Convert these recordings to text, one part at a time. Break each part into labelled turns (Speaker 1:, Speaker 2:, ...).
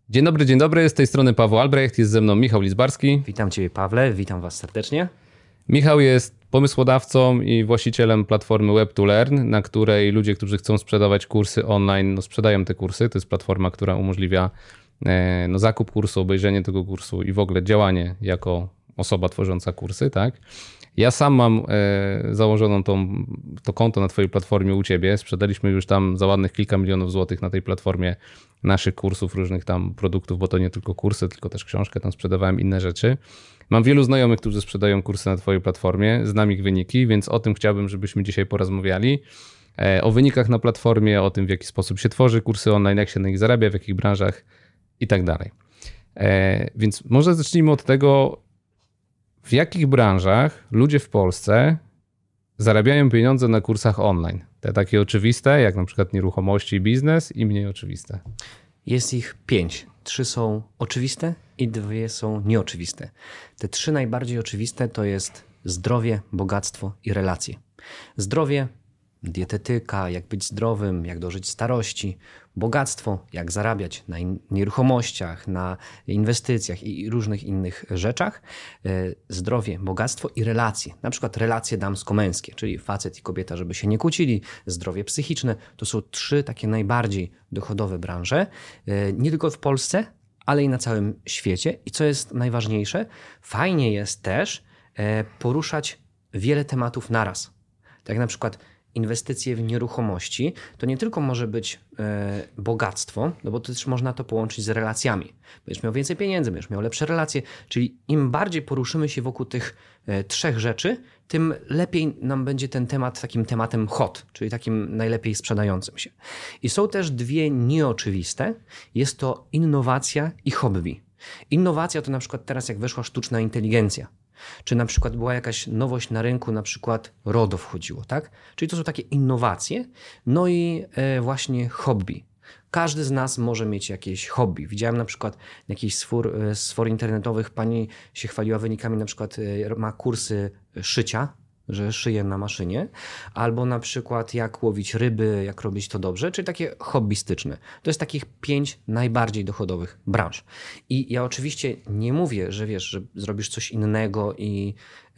Speaker 1: Dzień dobry, z tej strony Paweł Albrecht, jest ze mną Michał Lizbarski.
Speaker 2: Witam Ciebie, Pawle, witam Was serdecznie.
Speaker 1: Michał jest pomysłodawcą i właścicielem platformy Web2Learn, na której ludzie, którzy chcą sprzedawać kursy online, sprzedają te kursy. To jest platforma, która umożliwia zakup kursu, obejrzenie tego kursu i w ogóle działanie jako osoba tworząca kursy, tak? Ja sam mam założoną to konto na twojej platformie u ciebie. Sprzedaliśmy już tam za ładnych kilka milionów złotych na tej platformie naszych kursów, różnych tam produktów, bo to nie tylko kursy, tylko też książkę, tam sprzedawałem inne rzeczy. Mam wielu znajomych, którzy sprzedają kursy na twojej platformie, znam ich wyniki, więc o tym chciałbym, żebyśmy dzisiaj porozmawiali. O wynikach na platformie, o tym, w jaki sposób się tworzy kursy online, jak się na nich zarabia, w jakich branżach i tak dalej. Więc może zacznijmy od tego, w jakich branżach ludzie w Polsce zarabiają pieniądze na kursach online? Te takie oczywiste, jak na przykład nieruchomości i biznes, i mniej oczywiste.
Speaker 2: Jest ich 5. 3 są oczywiste i 2 są nieoczywiste. Te 3 najbardziej oczywiste to jest zdrowie, bogactwo i relacje. Zdrowie, dietetyka, jak być zdrowym, jak dożyć starości. Bogactwo, jak zarabiać na nieruchomościach, na inwestycjach i różnych innych rzeczach. Zdrowie, bogactwo i relacje. Na przykład relacje damsko-męskie, czyli facet i kobieta, żeby się nie kłócili. Zdrowie psychiczne. To są 3 takie najbardziej dochodowe branże. Nie tylko w Polsce, ale i na całym świecie. I co jest najważniejsze, fajnie jest też poruszać wiele tematów naraz. Tak jak na przykład inwestycje w nieruchomości, to nie tylko może być bogactwo, no bo też można to połączyć z relacjami. Będziesz miał więcej pieniędzy, będziesz miał lepsze relacje, czyli im bardziej poruszymy się wokół tych 3 rzeczy, tym lepiej nam będzie ten temat takim tematem hot, czyli takim najlepiej sprzedającym się. I są też 2 nieoczywiste. Jest to innowacja i hobby. Innowacja to na przykład teraz jak weszła sztuczna inteligencja. Czy na przykład była jakaś nowość na rynku, na przykład RODO wchodziło, tak? Czyli to są takie innowacje, no i właśnie hobby. Każdy z nas może mieć jakieś hobby. Widziałem na przykład jakiś z for internetowych, pani się chwaliła wynikami, na przykład ma kursy szycia, że szyje na maszynie, albo na przykład jak łowić ryby, jak robić to dobrze, czyli takie hobbystyczne. To jest takich 5 najbardziej dochodowych branż. I ja oczywiście nie mówię, że wiesz, że zrobisz coś innego i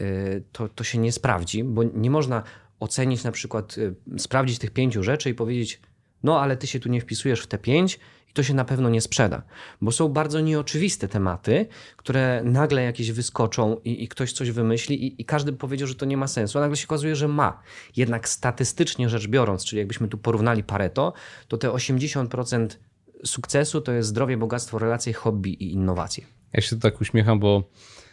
Speaker 2: to się nie sprawdzi, bo nie można ocenić na przykład, sprawdzić tych 5 rzeczy i powiedzieć, no ale ty się tu nie wpisujesz w te 5 i to się na pewno nie sprzeda. Bo są bardzo nieoczywiste tematy, które nagle jakieś wyskoczą i ktoś coś wymyśli i każdy by powiedział, że to nie ma sensu, a nagle się okazuje, że ma. Jednak statystycznie rzecz biorąc, czyli jakbyśmy tu porównali Pareto, to te 80% sukcesu to jest zdrowie, bogactwo, relacje, hobby i innowacje.
Speaker 1: Ja się tak uśmiecham, bo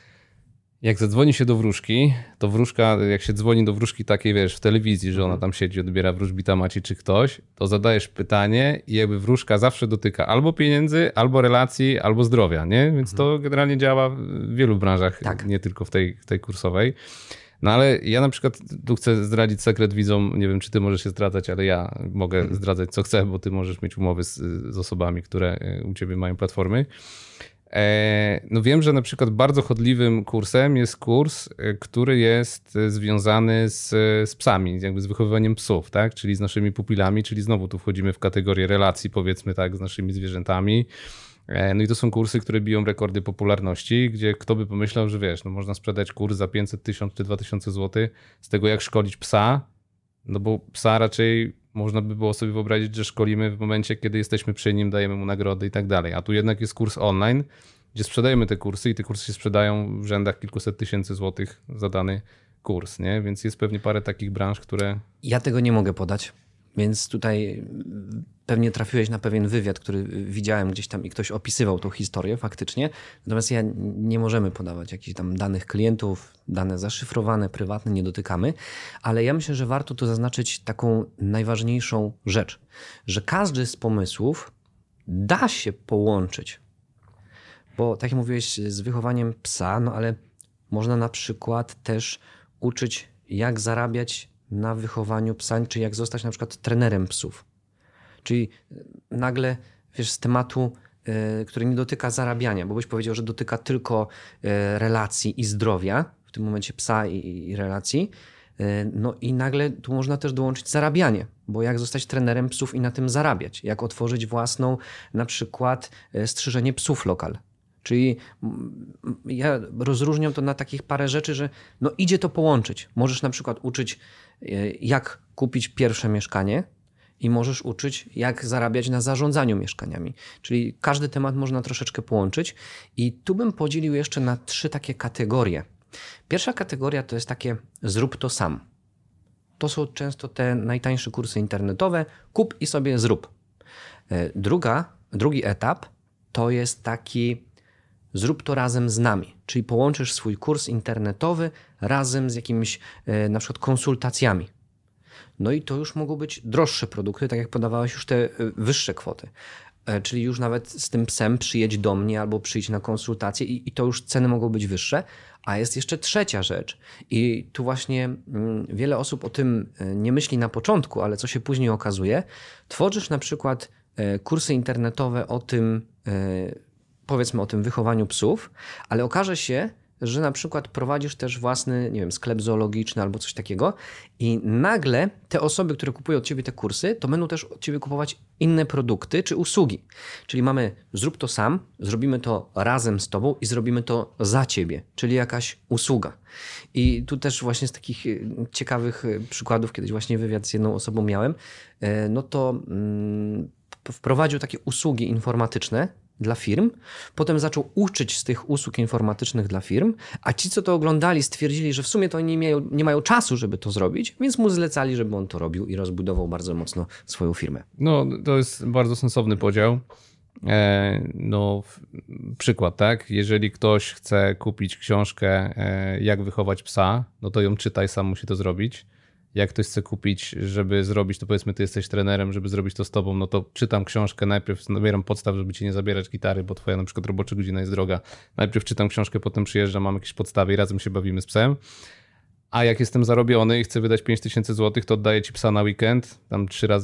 Speaker 1: jak zadzwoni się do wróżki, to wróżka, jak się dzwoni do wróżki takiej, wiesz, w telewizji, że ona tam siedzi, odbiera wróżbita Maci czy ktoś, to zadajesz pytanie i jakby wróżka zawsze dotyka albo pieniędzy, albo relacji, albo zdrowia, nie? Więc to generalnie działa w wielu branżach, tak. Nie tylko w tej kursowej. No ale ja na przykład tu chcę zdradzić sekret widzom, nie wiem czy ty możesz się zdradzać, ale ja mogę zdradzać co chcę, bo ty możesz mieć umowy z osobami, które u ciebie mają platformy. No wiem, że na przykład bardzo chodliwym kursem jest kurs, który jest związany z psami, jakby z wychowywaniem psów, tak? Czyli z naszymi pupilami, czyli znowu tu wchodzimy w kategorię relacji, powiedzmy tak, z naszymi zwierzętami. No i to są kursy, które biją rekordy popularności, gdzie kto by pomyślał, że wiesz, no można sprzedać kurs za 500, 1000 czy 2000 zł z tego jak szkolić psa, no bo psa raczej można by było sobie wyobrazić, że szkolimy w momencie, kiedy jesteśmy przy nim, dajemy mu nagrody i tak dalej. A tu jednak jest kurs online, gdzie sprzedajemy te kursy i te kursy się sprzedają w rzędach kilkuset tysięcy złotych za dany kurs, nie? Więc jest pewnie parę takich branż, które...
Speaker 2: Ja tego nie mogę podać, więc tutaj pewnie trafiłeś na pewien wywiad, który widziałem gdzieś tam i ktoś opisywał tą historię faktycznie. Natomiast nie możemy podawać jakichś tam danych klientów, dane zaszyfrowane, prywatne, nie dotykamy. Ale ja myślę, że warto tu zaznaczyć taką najważniejszą rzecz, że każdy z pomysłów da się połączyć. Bo tak jak mówiłeś z wychowaniem psa, no ale można na przykład też uczyć jak zarabiać na wychowaniu psa, czy jak zostać na przykład trenerem psów. Czyli nagle, wiesz, z tematu, który nie dotyka zarabiania, bo byś powiedział, że dotyka tylko relacji i zdrowia, w tym momencie psa i relacji, No i nagle tu można też dołączyć zarabianie, bo jak zostać trenerem psów i na tym zarabiać? Jak otworzyć własną na przykład strzyżenie psów lokal? Czyli ja rozróżniam to na takich parę rzeczy, że no idzie to połączyć. Możesz na przykład uczyć, jak kupić pierwsze mieszkanie i możesz uczyć, jak zarabiać na zarządzaniu mieszkaniami. Czyli każdy temat można troszeczkę połączyć i tu bym podzielił jeszcze na 3 takie kategorie. Pierwsza kategoria to jest takie zrób to sam. To są często te najtańsze kursy internetowe. Kup i sobie zrób. Drugi etap to jest taki zrób to razem z nami. Czyli połączysz swój kurs internetowy razem z jakimiś na przykład konsultacjami. No i to już mogą być droższe produkty, tak jak podawałeś już te wyższe kwoty. Czyli już nawet z tym psem przyjedź do mnie albo przyjdź na konsultację i to już ceny mogą być wyższe. A jest jeszcze trzecia rzecz i tu właśnie wiele osób o tym nie myśli na początku, ale co się później okazuje, tworzysz na przykład kursy internetowe o tym, powiedzmy o tym wychowaniu psów, ale okaże się, że na przykład prowadzisz też własny, nie wiem, sklep zoologiczny albo coś takiego i nagle te osoby, które kupują od ciebie te kursy, to będą też od ciebie kupować inne produkty czy usługi. Czyli mamy zrób to sam, zrobimy to razem z tobą i zrobimy to za ciebie, czyli jakaś usługa. I tu też właśnie z takich ciekawych przykładów, kiedyś właśnie wywiad z jedną osobą miałem, no to wprowadził takie usługi informatyczne dla firm, potem zaczął uczyć z tych usług informatycznych dla firm, a ci, co to oglądali, stwierdzili, że w sumie to oni nie mają czasu, żeby to zrobić, więc mu zlecali, żeby on to robił i rozbudował bardzo mocno swoją firmę.
Speaker 1: No, to jest bardzo sensowny podział. Przykład, tak? Jeżeli ktoś chce kupić książkę Jak wychować psa, no to ją czytaj, sam musi to zrobić. Jak ktoś chce kupić, żeby zrobić, to powiedzmy ty jesteś trenerem, żeby zrobić to z tobą, no to czytam książkę, najpierw nabieram podstaw, żeby ci nie zabierać gitary, bo twoja na przykład robocza godzina jest droga. Najpierw czytam książkę, potem przyjeżdżam, mam jakieś podstawy i razem się bawimy z psem. A jak jestem zarobiony i chcę wydać 5000 zł, to oddaję ci psa na weekend, tam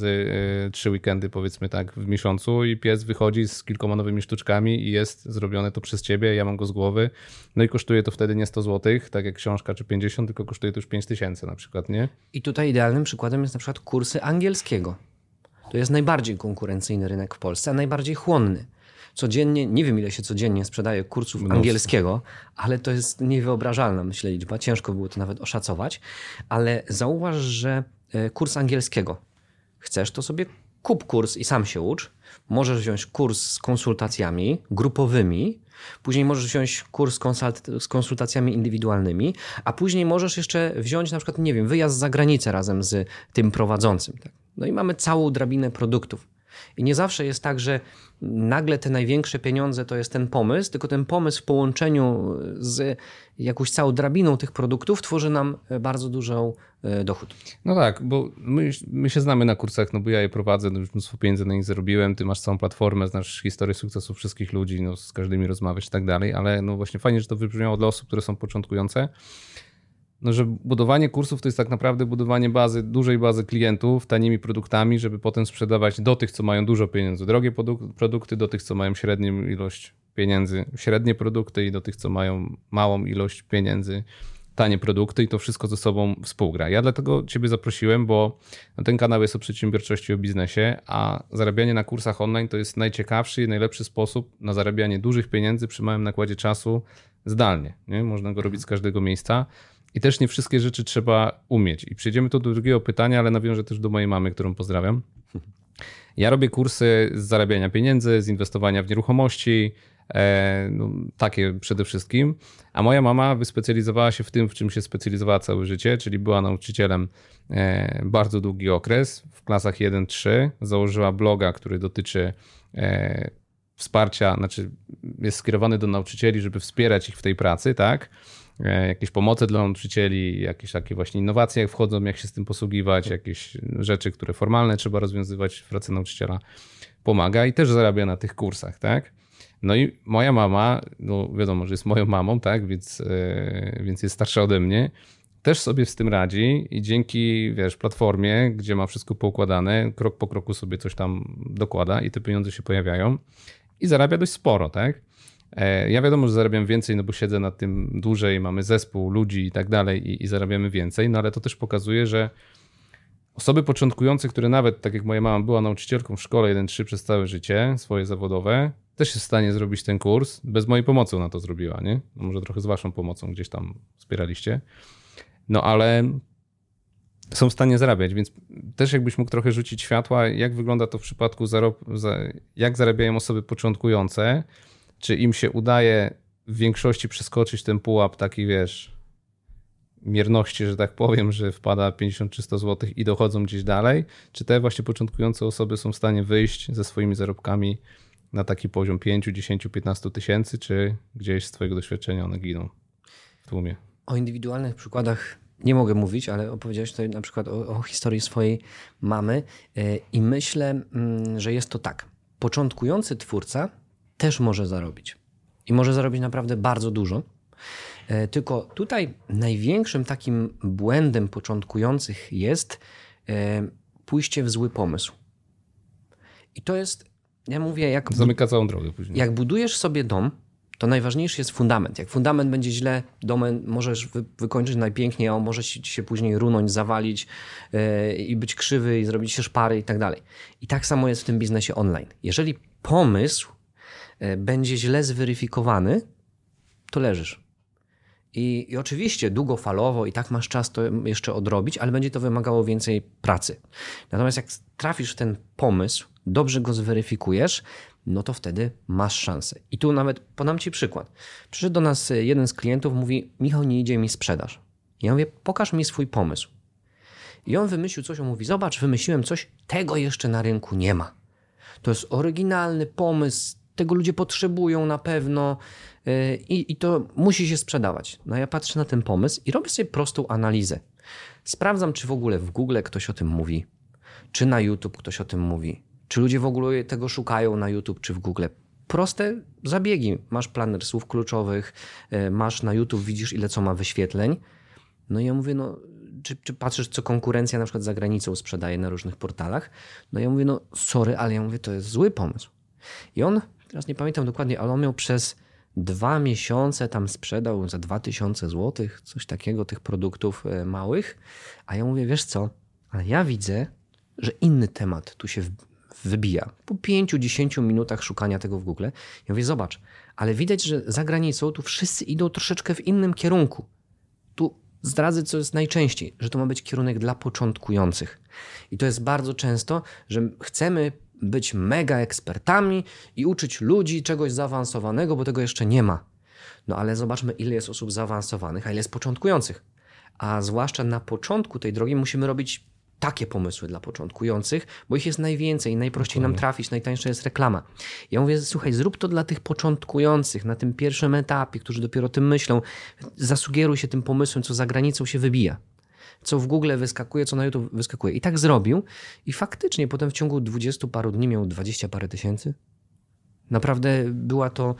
Speaker 1: 3 weekendy powiedzmy tak w miesiącu i pies wychodzi z kilkoma nowymi sztuczkami i jest zrobione to przez ciebie, ja mam go z głowy. No i kosztuje to wtedy nie 100 zł, tak jak książka czy 50, tylko kosztuje to już 5000 na przykład, nie?
Speaker 2: I tutaj idealnym przykładem jest na przykład kursy angielskiego. To jest najbardziej konkurencyjny rynek w Polsce, a najbardziej chłonny. Codziennie, nie wiem ile się codziennie sprzedaje kursów angielskiego, ale to jest niewyobrażalna, myślę, liczba. Ciężko było to nawet oszacować, ale zauważ, że kurs angielskiego. Chcesz, to sobie kup kurs i sam się ucz. Możesz wziąć kurs z konsultacjami grupowymi, później możesz wziąć kurs z konsultacjami indywidualnymi, a później możesz jeszcze wziąć na przykład, nie wiem, wyjazd za granicę razem z tym prowadzącym. Tak? No i mamy całą drabinę produktów. I nie zawsze jest tak, że nagle te największe pieniądze to jest ten pomysł, tylko ten pomysł w połączeniu z jakąś całą drabiną tych produktów tworzy nam bardzo dużą dochód.
Speaker 1: No tak, bo my się znamy na kursach, no bo ja je prowadzę, no już mnóstwo pieniędzy na nich zarobiłem, ty masz całą platformę, znasz historię sukcesu wszystkich ludzi, no z każdymi rozmawiasz i tak dalej, ale no właśnie fajnie, że to wybrzmiało dla osób, które są początkujące. No, że budowanie kursów to jest tak naprawdę budowanie dużej bazy klientów tanimi produktami, żeby potem sprzedawać do tych, co mają dużo pieniędzy, drogie produkty, do tych, co mają średnią ilość pieniędzy, średnie produkty i do tych, co mają małą ilość pieniędzy, tanie produkty i to wszystko ze sobą współgra. Ja dlatego ciebie zaprosiłem, bo ten kanał jest o przedsiębiorczości, o biznesie, a zarabianie na kursach online to jest najciekawszy i najlepszy sposób na zarabianie dużych pieniędzy przy małym nakładzie czasu zdalnie. Nie? Można go robić z każdego miejsca. I też nie wszystkie rzeczy trzeba umieć. I przejdziemy tu do drugiego pytania, ale nawiążę też do mojej mamy, którą pozdrawiam. Ja robię kursy z zarabiania pieniędzy, z inwestowania w nieruchomości, no, takie przede wszystkim. A moja mama wyspecjalizowała się w tym, w czym się specjalizowała całe życie, czyli była nauczycielem bardzo długi okres, w klasach 1-3. Założyła bloga, który dotyczy wsparcia, znaczy jest skierowany do nauczycieli, żeby wspierać ich w tej pracy, tak? Jakieś pomoce dla nauczycieli, jakieś takie właśnie innowacje jak wchodzą, jak się z tym posługiwać, jakieś rzeczy, które formalne trzeba rozwiązywać w pracy nauczyciela, pomaga i też zarabia na tych kursach, tak? No i moja mama, no wiadomo, że jest moją mamą, tak, więc jest starsza ode mnie, też sobie z tym radzi i dzięki, platformie, gdzie ma wszystko poukładane, krok po kroku sobie coś tam dokłada i te pieniądze się pojawiają i zarabia dość sporo, tak? Ja wiadomo, że zarabiam więcej, no bo siedzę nad tym dłużej, mamy zespół ludzi i tak dalej i zarabiamy więcej, no ale to też pokazuje, że osoby początkujące, które nawet, tak jak moja mama była nauczycielką w szkole 1-3 przez całe życie, swoje zawodowe, też jest w stanie zrobić ten kurs. Bez mojej pomocy ona to zrobiła, nie? No może trochę z waszą pomocą gdzieś tam wspieraliście. No ale są w stanie zarabiać, więc też jakbyś mógł trochę rzucić światła, jak wygląda to w przypadku jak zarabiają osoby początkujące, czy im się udaje w większości przeskoczyć ten pułap taki, wiesz, mierności, że tak powiem, że wpada 50 czy 100 zł i dochodzą gdzieś dalej, czy te właśnie początkujące osoby są w stanie wyjść ze swoimi zarobkami na taki poziom 5, 10, 15 tysięcy, czy gdzieś z twojego doświadczenia one giną w tłumie?
Speaker 2: O indywidualnych przykładach nie mogę mówić, ale opowiedziałeś tutaj na przykład o historii swojej mamy i myślę, że jest to tak. Początkujący twórca też może zarobić i może zarobić naprawdę bardzo dużo. Tylko tutaj największym takim błędem początkujących jest pójście w zły pomysł. I to jest, ja mówię,
Speaker 1: zamyka całą drogę później.
Speaker 2: Jak budujesz sobie dom, to najważniejszy jest fundament. Jak fundament będzie źle, dom możesz wykończyć najpiękniej, a on może ci się później runąć, zawalić i być krzywy i zrobić się szpary i tak dalej. I tak samo jest w tym biznesie online. Jeżeli pomysł będzie źle zweryfikowany, to leżysz. I oczywiście długofalowo i tak masz czas to jeszcze odrobić, ale będzie to wymagało więcej pracy. Natomiast jak trafisz w ten pomysł, dobrze go zweryfikujesz, no to wtedy masz szansę. I tu nawet podam ci przykład. Przyszedł do nas jeden z klientów, mówi: Michał, nie idzie mi sprzedaż. Ja mówię: pokaż mi swój pomysł. I on wymyślił coś, on mówi: zobacz, wymyśliłem coś, tego jeszcze na rynku nie ma. To jest oryginalny pomysł, tego ludzie potrzebują na pewno i to musi się sprzedawać. No ja patrzę na ten pomysł i robię sobie prostą analizę. Sprawdzam, czy w ogóle w Google ktoś o tym mówi, czy na YouTube ktoś o tym mówi, czy ludzie w ogóle tego szukają na YouTube czy w Google. Proste zabiegi. Masz planer słów kluczowych, masz na YouTube, widzisz ile co ma wyświetleń. No i ja mówię, no czy patrzysz, co konkurencja na przykład za granicą sprzedaje na różnych portalach. No ja mówię, no sorry, ale ja mówię, to jest zły pomysł. I on, teraz nie pamiętam dokładnie, ale on miał przez 2 miesiące tam sprzedał za 2000 zł, coś takiego, tych produktów małych. A ja mówię, wiesz co, ale ja widzę, że inny temat tu się wybija. Po 5-10 minutach szukania tego w Google. Ja mówię, zobacz, ale widać, że za granicą tu wszyscy idą troszeczkę w innym kierunku. Tu zdradzę, co jest najczęściej, że to ma być kierunek dla początkujących. I to jest bardzo często, że chcemy być mega ekspertami i uczyć ludzi czegoś zaawansowanego, bo tego jeszcze nie ma. No ale zobaczmy, ile jest osób zaawansowanych, a ile jest początkujących. A zwłaszcza na początku tej drogi musimy robić takie pomysły dla początkujących, bo ich jest najwięcej i najprościej nam trafić, najtańsza jest reklama. Ja mówię, słuchaj, zrób to dla tych początkujących na tym pierwszym etapie, którzy dopiero o tym myślą. Zasugeruj się tym pomysłem, co za granicą się wybija. Co w Google wyskakuje, co na YouTube wyskakuje. I tak zrobił i faktycznie potem w ciągu 20 paru dni miał 20 parę tysięcy. Naprawdę była to,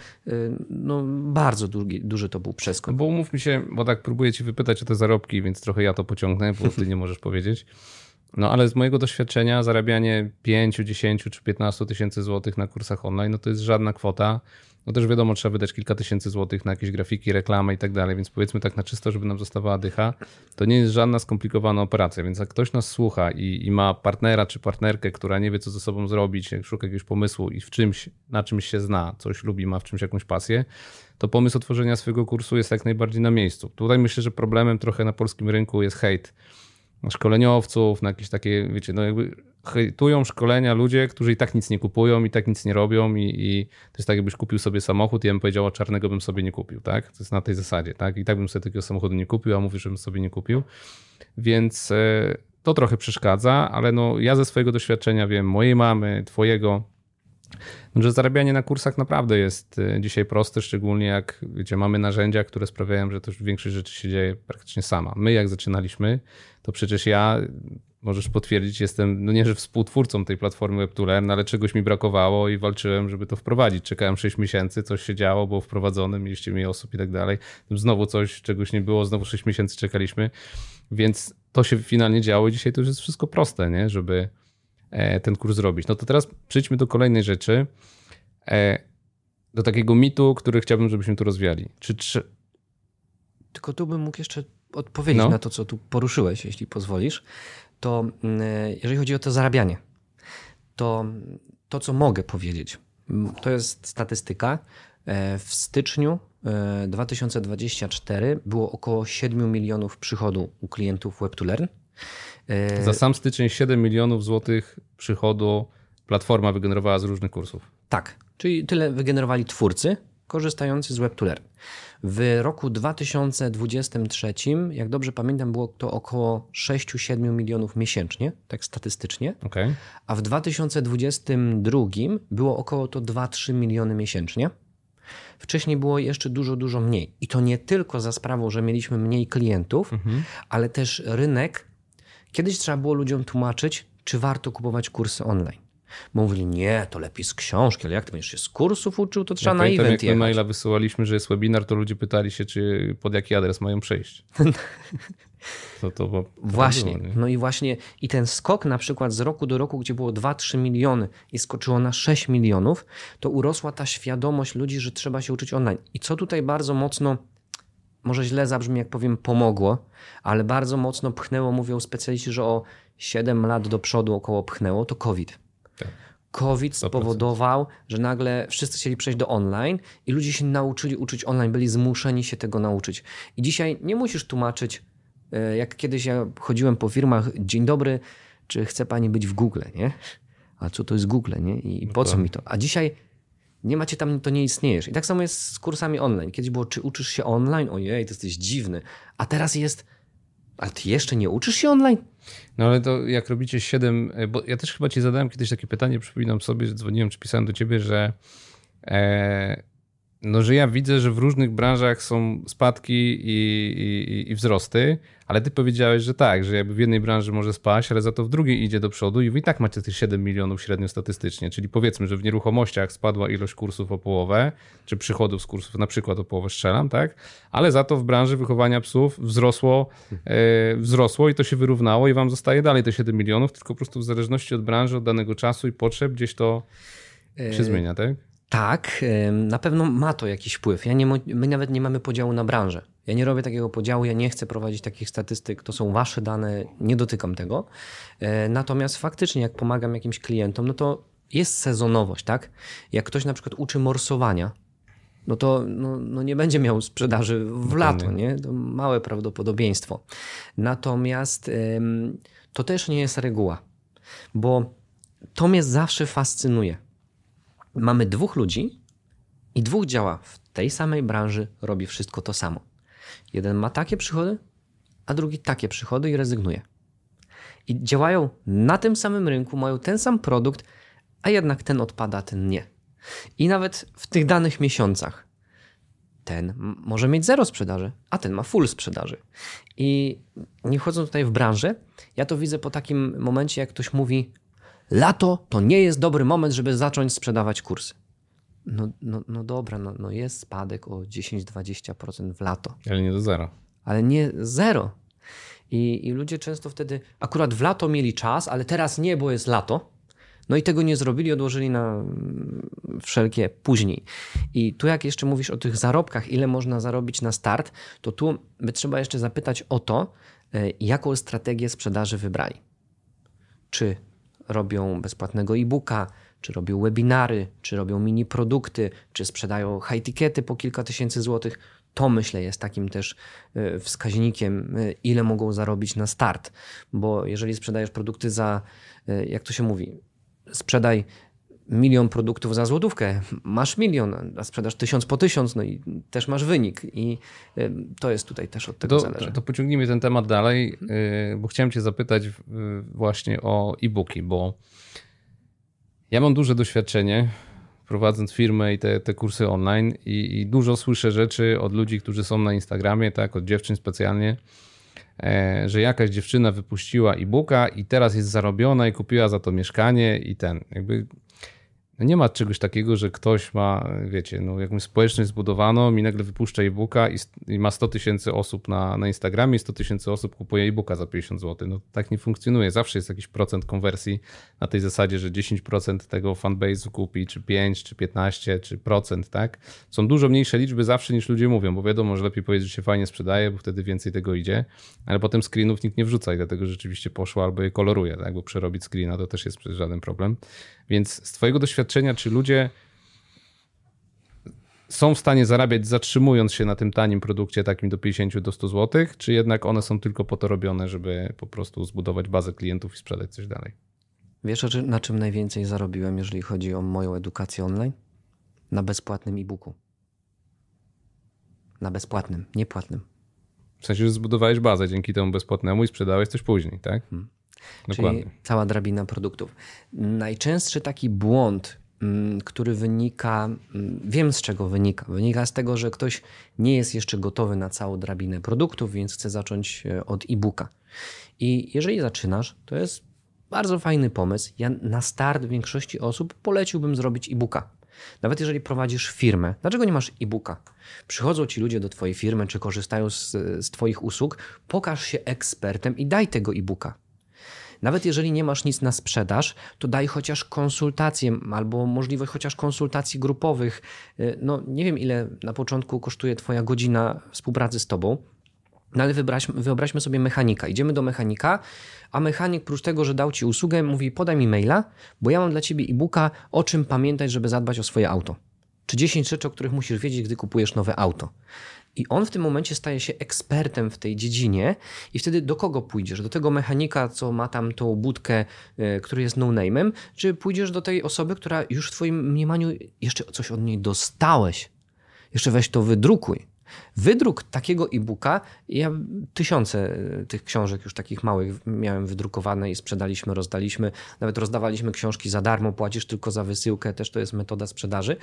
Speaker 2: no bardzo duży to był przeskok.
Speaker 1: No bo umówmy się, bo tak próbuję ci wypytać o te zarobki, więc trochę ja to pociągnę, bo ty nie możesz powiedzieć. No ale z mojego doświadczenia zarabianie 5, 10 czy 15 tysięcy złotych na kursach online, no to jest żadna kwota. No też wiadomo, trzeba wydać kilka tysięcy złotych na jakieś grafiki, reklamy i tak dalej, więc powiedzmy tak na czysto, żeby nam zostawała dycha. To nie jest żadna skomplikowana operacja, więc jak ktoś nas słucha i ma partnera czy partnerkę, która nie wie, co ze sobą zrobić, szuka jakiegoś pomysłu i na czymś się zna, coś lubi, ma w czymś jakąś pasję, to pomysł otworzenia swojego kursu jest jak najbardziej na miejscu. Tutaj myślę, że problemem trochę na polskim rynku jest hejt na szkoleniowców, na jakieś takie, wiecie, no jakby hejtują szkolenia ludzie, którzy i tak nic nie kupują, i tak nic nie robią i to jest tak, jakbyś kupił sobie samochód i ja bym powiedział, a czarnego bym sobie nie kupił, tak? To jest na tej zasadzie, tak? I tak bym sobie takiego samochodu nie kupił, a mówisz, żebym sobie nie kupił. Więc to trochę przeszkadza, ale no ja ze swojego doświadczenia wiem, mojej mamy, twojego, że zarabianie na kursach naprawdę jest dzisiaj proste, szczególnie jak, wiecie, mamy narzędzia, które sprawiają, że też większość rzeczy się dzieje praktycznie sama. My jak zaczynaliśmy, to przecież ja, możesz potwierdzić, jestem, no nie, że współtwórcą tej platformy Web2Learn, ale czegoś mi brakowało i walczyłem, żeby to wprowadzić. Czekałem 6 miesięcy, coś się działo, było wprowadzone, mieliście mniej osób i tak dalej. Znowu czegoś nie było, znowu 6 miesięcy czekaliśmy, więc to się finalnie działo i dzisiaj to już jest wszystko proste, nie? Żeby ten kurs zrobić. No to teraz przejdźmy do kolejnej rzeczy. do takiego mitu, który chciałbym, żebyśmy tu rozwiali.
Speaker 2: Tylko tu bym mógł jeszcze odpowiedzieć na to, co tu poruszyłeś, jeśli pozwolisz. To jeżeli chodzi o to zarabianie, to co mogę powiedzieć, to jest statystyka. W styczniu 2024 było około 7 milionów przychodu u klientów Web2Learn.
Speaker 1: Za sam styczeń 7 milionów złotych przychodu platforma wygenerowała z różnych kursów.
Speaker 2: Tak, czyli tyle wygenerowali twórcy korzystający z Web2Learn. W roku 2023, jak dobrze pamiętam, było to około 6-7 milionów miesięcznie, tak statystycznie.
Speaker 1: Okay.
Speaker 2: A w 2022 było około to 2-3 miliony miesięcznie. Wcześniej było jeszcze dużo mniej. I to nie tylko za sprawą, że mieliśmy mniej klientów, ale też rynek. Kiedyś trzeba było ludziom tłumaczyć, czy warto kupować kursy online. Bo mówili, nie, to lepiej z książki, ale jak ty będziesz się z kursów uczył, to trzeba na event jechać.
Speaker 1: Jak my maila wysyłaliśmy, że jest webinar, to ludzie pytali się, czy pod jaki adres mają przejść.
Speaker 2: Właśnie. No i właśnie i ten skok na przykład z roku do roku, gdzie było 2-3 miliony i skoczyło na 6 milionów, to urosła ta świadomość ludzi, że trzeba się uczyć online. I co tutaj bardzo mocno, może źle zabrzmi, jak powiem, pomogło, ale bardzo mocno pchnęło, mówią specjaliści, że o 7 lat do przodu około pchnęło, to COVID.
Speaker 1: Tak.
Speaker 2: COVID
Speaker 1: 100%.
Speaker 2: spowodował, że nagle wszyscy chcieli przejść do online i ludzie się nauczyli uczyć online, byli zmuszeni się tego nauczyć. I dzisiaj nie musisz tłumaczyć, jak kiedyś ja chodziłem po firmach, dzień dobry, czy chce pani być w Google, nie? A co to jest Google, nie? I po co mi to? A dzisiaj nie macie tam, to nie istniejesz. I tak samo jest z kursami online. Kiedyś było, czy uczysz się online? Ojej, to jesteś dziwny. A teraz jest, a ty jeszcze nie uczysz się online?
Speaker 1: No ale to jak robicie 7, bo ja też chyba ci zadałem kiedyś takie pytanie, przypominam sobie, że dzwoniłem czy pisałem do ciebie, że że ja widzę, że w różnych branżach są spadki i wzrosty, ale ty powiedziałeś, że tak, że jakby w jednej branży może spaść, ale za to w drugiej idzie do przodu i wy i tak macie tych 7 milionów średnio statystycznie, czyli powiedzmy, że w nieruchomościach spadła ilość kursów o połowę, czy przychodów z kursów na przykład o połowę strzelam, tak? Ale za to w branży wychowania psów wzrosło i to się wyrównało i wam zostaje dalej te 7 milionów, tylko po prostu w zależności od branży, od danego czasu i potrzeb gdzieś to się zmienia, tak?
Speaker 2: Tak, na pewno ma to jakiś wpływ. My nawet nie mamy podziału na branżę. Ja nie robię takiego podziału, ja nie chcę prowadzić takich statystyk, to są wasze dane, nie dotykam tego. Natomiast faktycznie jak pomagam jakimś klientom, no to jest sezonowość, tak? Jak ktoś na przykład uczy morsowania, no to nie będzie miał sprzedaży w lato, nie? To małe prawdopodobieństwo. Natomiast to też nie jest reguła, bo to mnie zawsze fascynuje. Mamy 2 ludzi i 2 działa w tej samej branży, robi wszystko to samo. Jeden ma takie przychody, a drugi takie przychody i rezygnuje. I działają na tym samym rynku, mają ten sam produkt, a jednak ten odpada, ten nie. I nawet w tych danych miesiącach ten może mieć 0 sprzedaży, a ten ma full sprzedaży. I nie wchodząc tutaj w branżę, ja to widzę po takim momencie, jak ktoś mówi: lato to nie jest dobry moment, żeby zacząć sprzedawać kursy. No dobra, jest spadek o 10-20% w lato.
Speaker 1: Ale nie do 0.
Speaker 2: Ale nie 0. I ludzie często wtedy akurat w lato mieli czas, ale teraz nie, bo jest lato. No i tego nie zrobili, odłożyli na wszelkie później. I tu jak jeszcze mówisz o tych zarobkach, ile można zarobić na start, to tu by trzeba jeszcze zapytać o to, jaką strategię sprzedaży wybrali. Czy robią bezpłatnego e-booka, czy robią webinary, czy robią mini produkty, czy sprzedają high tickety po kilka tysięcy złotych. To myślę jest takim też wskaźnikiem, ile mogą zarobić na start. Bo jeżeli sprzedajesz produkty za, jak to się mówi, sprzedaj 1 milion produktów za złotówkę, masz 1 milion, a sprzedasz 1000 po 1000, no i też masz wynik. I to jest tutaj też od tego zależy.
Speaker 1: To pociągnijmy ten temat dalej, bo chciałem cię zapytać właśnie o e-booki, bo ja mam duże doświadczenie prowadząc firmę i te kursy online i dużo słyszę rzeczy od ludzi, którzy są na Instagramie, tak, od dziewczyn specjalnie, że jakaś dziewczyna wypuściła e-booka i teraz jest zarobiona i kupiła za to mieszkanie i jakby nie ma czegoś takiego, że ktoś ma, wiecie, no jakąś społeczność zbudowaną i nagle wypuszcza e-booka i ma 100 000 osób na Instagramie i 100 000 osób kupuje e-booka za 50 zł. No tak nie funkcjonuje. Zawsze jest jakiś procent konwersji na tej zasadzie, że 10% tego fanbase'u kupi, czy 5, czy 15, czy procent, tak? Są dużo mniejsze liczby zawsze niż ludzie mówią, bo wiadomo, że lepiej powiedzieć, że się fajnie sprzedaje, bo wtedy więcej tego idzie, ale potem screenów nikt nie wrzuca i dlatego rzeczywiście poszło albo je koloruje, tak? Bo przerobić screena to też jest przecież żaden problem. Więc z twojego doświadczenia, czy ludzie są w stanie zarabiać zatrzymując się na tym tanim produkcie takim do 50 do 100 zł, czy jednak one są tylko po to robione, żeby po prostu zbudować bazę klientów i sprzedać coś dalej?
Speaker 2: Wiesz, na czym najwięcej zarobiłem, jeżeli chodzi o moją edukację online? Na bezpłatnym e-booku. Na bezpłatnym, niepłatnym.
Speaker 1: W sensie, że zbudowałeś bazę dzięki temu bezpłatnemu i sprzedałeś coś później, tak? Dokładnie.
Speaker 2: Czyli cała drabina produktów. Najczęstszy taki błąd, który wynika, wiem z czego wynika. Wynika z tego, że ktoś nie jest jeszcze gotowy na całą drabinę produktów, więc chce zacząć od e-booka. I jeżeli zaczynasz, to jest bardzo fajny pomysł. Ja na start większości osób poleciłbym zrobić e-booka. Nawet jeżeli prowadzisz firmę, dlaczego nie masz e-booka? Przychodzą ci ludzie do twojej firmy, czy korzystają z twoich usług, pokaż się ekspertem i daj tego e-booka. Nawet jeżeli nie masz nic na sprzedaż, to daj chociaż konsultację albo możliwość chociaż konsultacji grupowych. No nie wiem, ile na początku kosztuje twoja godzina współpracy z tobą, no ale wyobraźmy sobie mechanika. Idziemy do mechanika, a mechanik prócz tego, że dał ci usługę, mówi: podaj mi maila, bo ja mam dla ciebie e-booka, o czym pamiętać, żeby zadbać o swoje auto. Czy 10 rzeczy, o których musisz wiedzieć, gdy kupujesz nowe auto. I on w tym momencie staje się ekspertem w tej dziedzinie i wtedy do kogo pójdziesz? Do tego mechanika, co ma tam tą budkę, który jest no-name'em, czy pójdziesz do tej osoby, która już w twoim mniemaniu jeszcze coś od niej dostałeś? Jeszcze weź to wydrukuj. Wydruk takiego e-booka, ja tysiące tych książek już takich małych miałem wydrukowane i sprzedaliśmy, rozdaliśmy, nawet rozdawaliśmy książki za darmo, płacisz tylko za wysyłkę, też to jest metoda sprzedaży.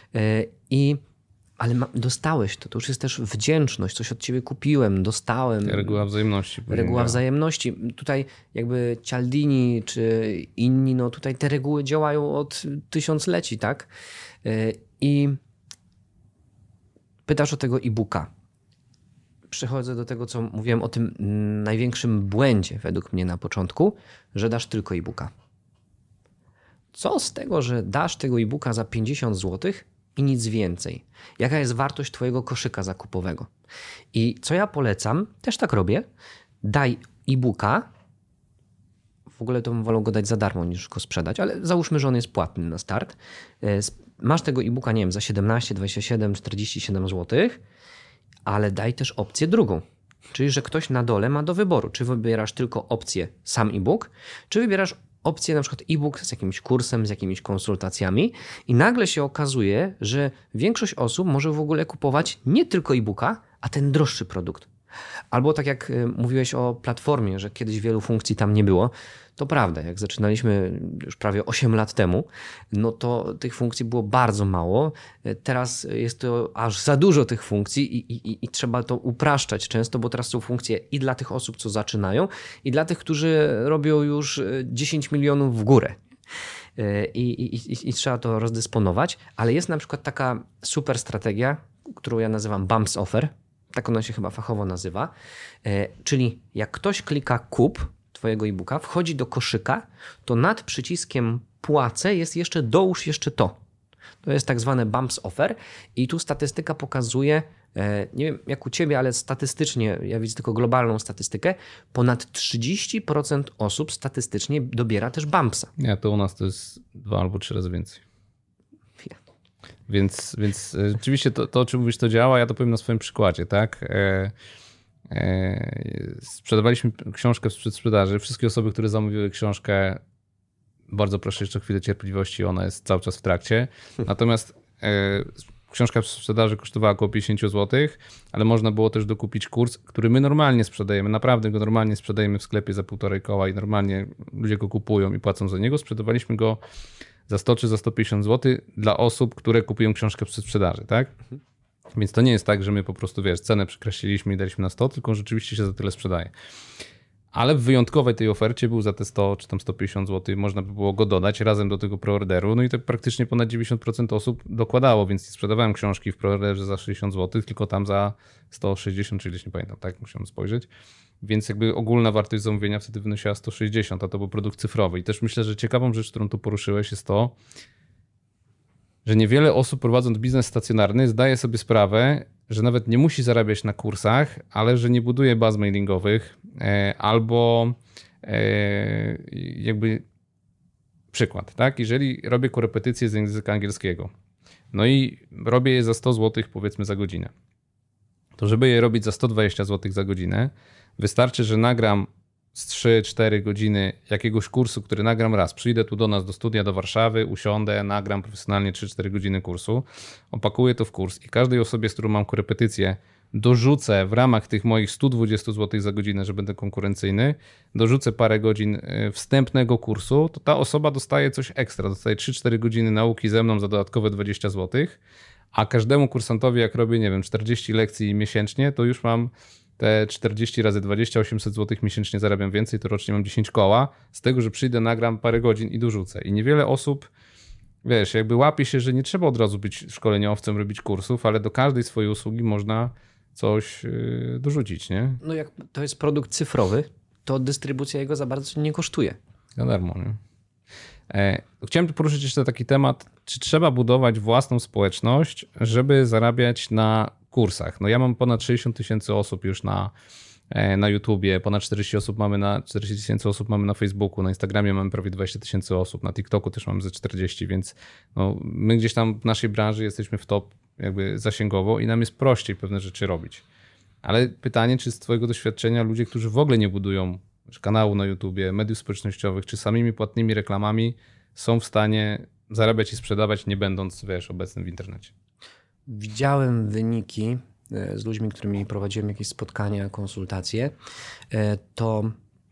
Speaker 2: Ale dostałeś to już jest też wdzięczność, coś od ciebie kupiłem, dostałem.
Speaker 1: Reguła wzajemności.
Speaker 2: Reguła wzajemności. Tutaj jakby Cialdini czy inni, no tutaj te reguły działają od tysiącleci, tak? I pytasz o tego e-booka. Przechodzę do tego, co mówiłem o tym największym błędzie według mnie na początku, że dasz tylko e-booka. Co z tego, że dasz tego e-booka za 50 zł i nic więcej? Jaka jest wartość twojego koszyka zakupowego? I co ja polecam, też tak robię, daj e-booka, w ogóle to bym wolał go dać za darmo niż go sprzedać, ale załóżmy, że on jest płatny na start. Masz tego e-booka, nie wiem, za 17, 27, 47 zł, ale daj też opcję drugą. Czyli, że ktoś na dole ma do wyboru, czy wybierasz tylko opcję sam e-book, czy wybierasz opcję na przykład e-book z jakimś kursem, z jakimiś konsultacjami i nagle się okazuje, że większość osób może w ogóle kupować nie tylko e-booka, a ten droższy produkt. Albo tak jak mówiłeś o platformie, że kiedyś wielu funkcji tam nie było, to prawda, jak zaczynaliśmy już prawie 8 lat temu, no to tych funkcji było bardzo mało. Teraz jest to aż za dużo tych funkcji i trzeba to upraszczać często, bo teraz są funkcje i dla tych osób, co zaczynają, i dla tych, którzy robią już 10 milionów w górę. I trzeba to rozdysponować, ale jest na przykład taka super strategia, którą ja nazywam Bumps Offer, tak ona się chyba fachowo nazywa, czyli jak ktoś klika kup twojego e-booka, wchodzi do koszyka, to nad przyciskiem płacę jest jeszcze dołóż jeszcze to. To jest tak zwane Bumps Offer i tu statystyka pokazuje, nie wiem jak u ciebie, ale statystycznie, ja widzę tylko globalną statystykę, ponad 30% osób statystycznie dobiera też bumpsa.
Speaker 1: Nie, to u nas to jest 2 albo 3 razy więcej. Więc rzeczywiście to, o czym mówisz, to działa. Ja to powiem na swoim przykładzie, tak? Sprzedawaliśmy książkę w przedsprzedaży. Wszystkie osoby, które zamówiły książkę, bardzo proszę jeszcze chwilę cierpliwości, ona jest cały czas w trakcie. Natomiast książka w sprzedaży kosztowała około 50 zł, ale można było też dokupić kurs, który my normalnie sprzedajemy. Naprawdę go normalnie sprzedajemy w sklepie za 1,5 koła i normalnie ludzie go kupują i płacą za niego. Sprzedawaliśmy go za 100 czy za 150 zł dla osób, które kupują książkę w sprzedaży, tak? Więc to nie jest tak, że my po prostu, cenę przekreśliliśmy i daliśmy na 100, tylko rzeczywiście się za tyle sprzedaje. ale w wyjątkowej tej ofercie był za te 100 czy tam 150 zł, można by było go dodać razem do tego preorderu, no i tak praktycznie ponad 90% osób dokładało, więc nie sprzedawałem książki w preorderze za 60 zł, tylko tam za 160 czy ileś, nie pamiętam, tak, musiałem spojrzeć. Więc jakby ogólna wartość zamówienia wtedy wynosiła 160, a to był produkt cyfrowy. I też myślę, że ciekawą rzecz, którą tu poruszyłeś, jest to, że niewiele osób prowadząc biznes stacjonarny zdaje sobie sprawę, że nawet nie musi zarabiać na kursach, ale że nie buduje baz mailingowych albo jakby przykład, tak? Jeżeli robię korepetycje z języka angielskiego, no i robię je za 100 zł powiedzmy za godzinę, to żeby je robić za 120 zł za godzinę, wystarczy, że nagram z 3-4 godziny jakiegoś kursu, który nagram raz. Przyjdę tu do nas do studia, do Warszawy, usiądę, nagram profesjonalnie 3-4 godziny kursu, opakuję to w kurs i każdej osobie, z którą mam korepetycję, dorzucę w ramach tych moich 120 zł za godzinę, że będę konkurencyjny, dorzucę parę godzin wstępnego kursu, to ta osoba dostaje coś ekstra. Dostaje 3-4 godziny nauki ze mną za dodatkowe 20 zł, a każdemu kursantowi, jak robię, nie wiem, 40 lekcji miesięcznie, to już mam te 40 razy 20, 800 zł miesięcznie zarabiam więcej, to rocznie mam 10 koła, z tego, że przyjdę, nagram parę godzin i dorzucę. I niewiele osób, wiesz, jakby łapie się, że nie trzeba od razu być szkoleniowcem, robić kursów, ale do każdej swojej usługi można coś dorzucić, nie?
Speaker 2: No jak to jest produkt cyfrowy, to dystrybucja jego za bardzo nie kosztuje.
Speaker 1: Za darmo, nie? Chciałem poruszyć jeszcze taki temat, czy trzeba budować własną społeczność, żeby zarabiać na kursach. No ja mam ponad 60 000 osób już na YouTubie, ponad 40 000 osób mamy na Facebooku, na Instagramie mamy prawie 20 000 osób, na TikToku też mamy ze 40, więc no, my gdzieś tam w naszej branży jesteśmy w top jakby zasięgowo i nam jest prościej pewne rzeczy robić. Ale pytanie, czy z twojego doświadczenia ludzie, którzy w ogóle nie budują kanału na YouTubie, mediów społecznościowych, czy samymi płatnymi reklamami są w stanie zarabiać i sprzedawać, nie będąc, wiesz, obecnym w internecie?
Speaker 2: Widziałem wyniki z ludźmi, którymi prowadziłem jakieś spotkania, konsultacje. To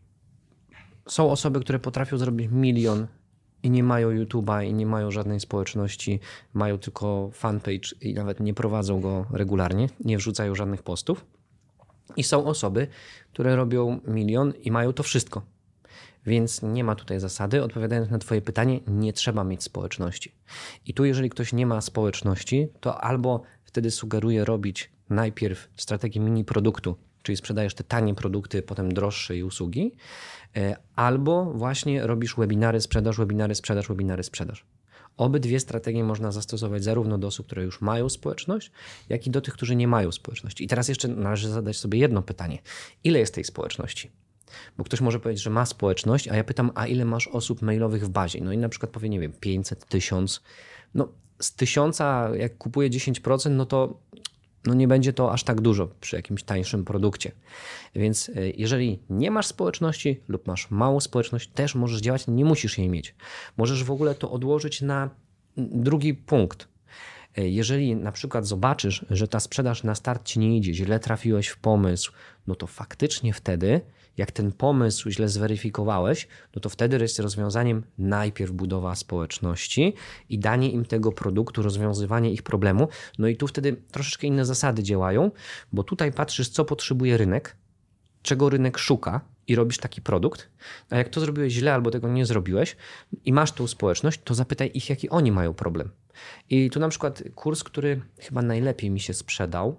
Speaker 2: są osoby, które potrafią zrobić 1 milion i nie mają YouTube'a i nie mają żadnej społeczności, mają tylko fanpage i nawet nie prowadzą go regularnie, nie wrzucają żadnych postów. I są osoby, które robią 1 milion i mają to wszystko. Więc nie ma tutaj zasady. Odpowiadając na twoje pytanie, nie trzeba mieć społeczności. I tu jeżeli ktoś nie ma społeczności, to albo wtedy sugeruję robić najpierw strategię mini produktu, czyli sprzedajesz te tanie produkty, potem droższe i usługi, albo właśnie robisz webinary, sprzedaż, webinary, sprzedaż, webinary, sprzedaż. Obydwie strategie można zastosować zarówno do osób, które już mają społeczność, jak i do tych, którzy nie mają społeczności. I teraz jeszcze należy zadać sobie jedno pytanie. Ile jest tej społeczności? Bo ktoś może powiedzieć, że ma społeczność, a ja pytam, a ile masz osób mailowych w bazie? No i na przykład powie, nie wiem, 500, 1000. No z 1000, jak kupuję 10%, no to nie będzie to aż tak dużo przy jakimś tańszym produkcie. Więc jeżeli nie masz społeczności lub masz małą społeczność, też możesz działać, nie musisz jej mieć. Możesz w ogóle to odłożyć na drugi punkt. Jeżeli na przykład zobaczysz, że ta sprzedaż na start ci nie idzie, źle trafiłeś w pomysł, no to faktycznie wtedy, jak ten pomysł źle zweryfikowałeś, no to wtedy jest rozwiązaniem najpierw budowa społeczności i danie im tego produktu, rozwiązywanie ich problemu. No i tu wtedy troszeczkę inne zasady działają, bo tutaj patrzysz, co potrzebuje rynek, czego rynek szuka i robisz taki produkt, a jak to zrobiłeś źle albo tego nie zrobiłeś i masz tą społeczność, to zapytaj ich, jaki oni mają problem. I tu na przykład kurs, który chyba najlepiej mi się sprzedał,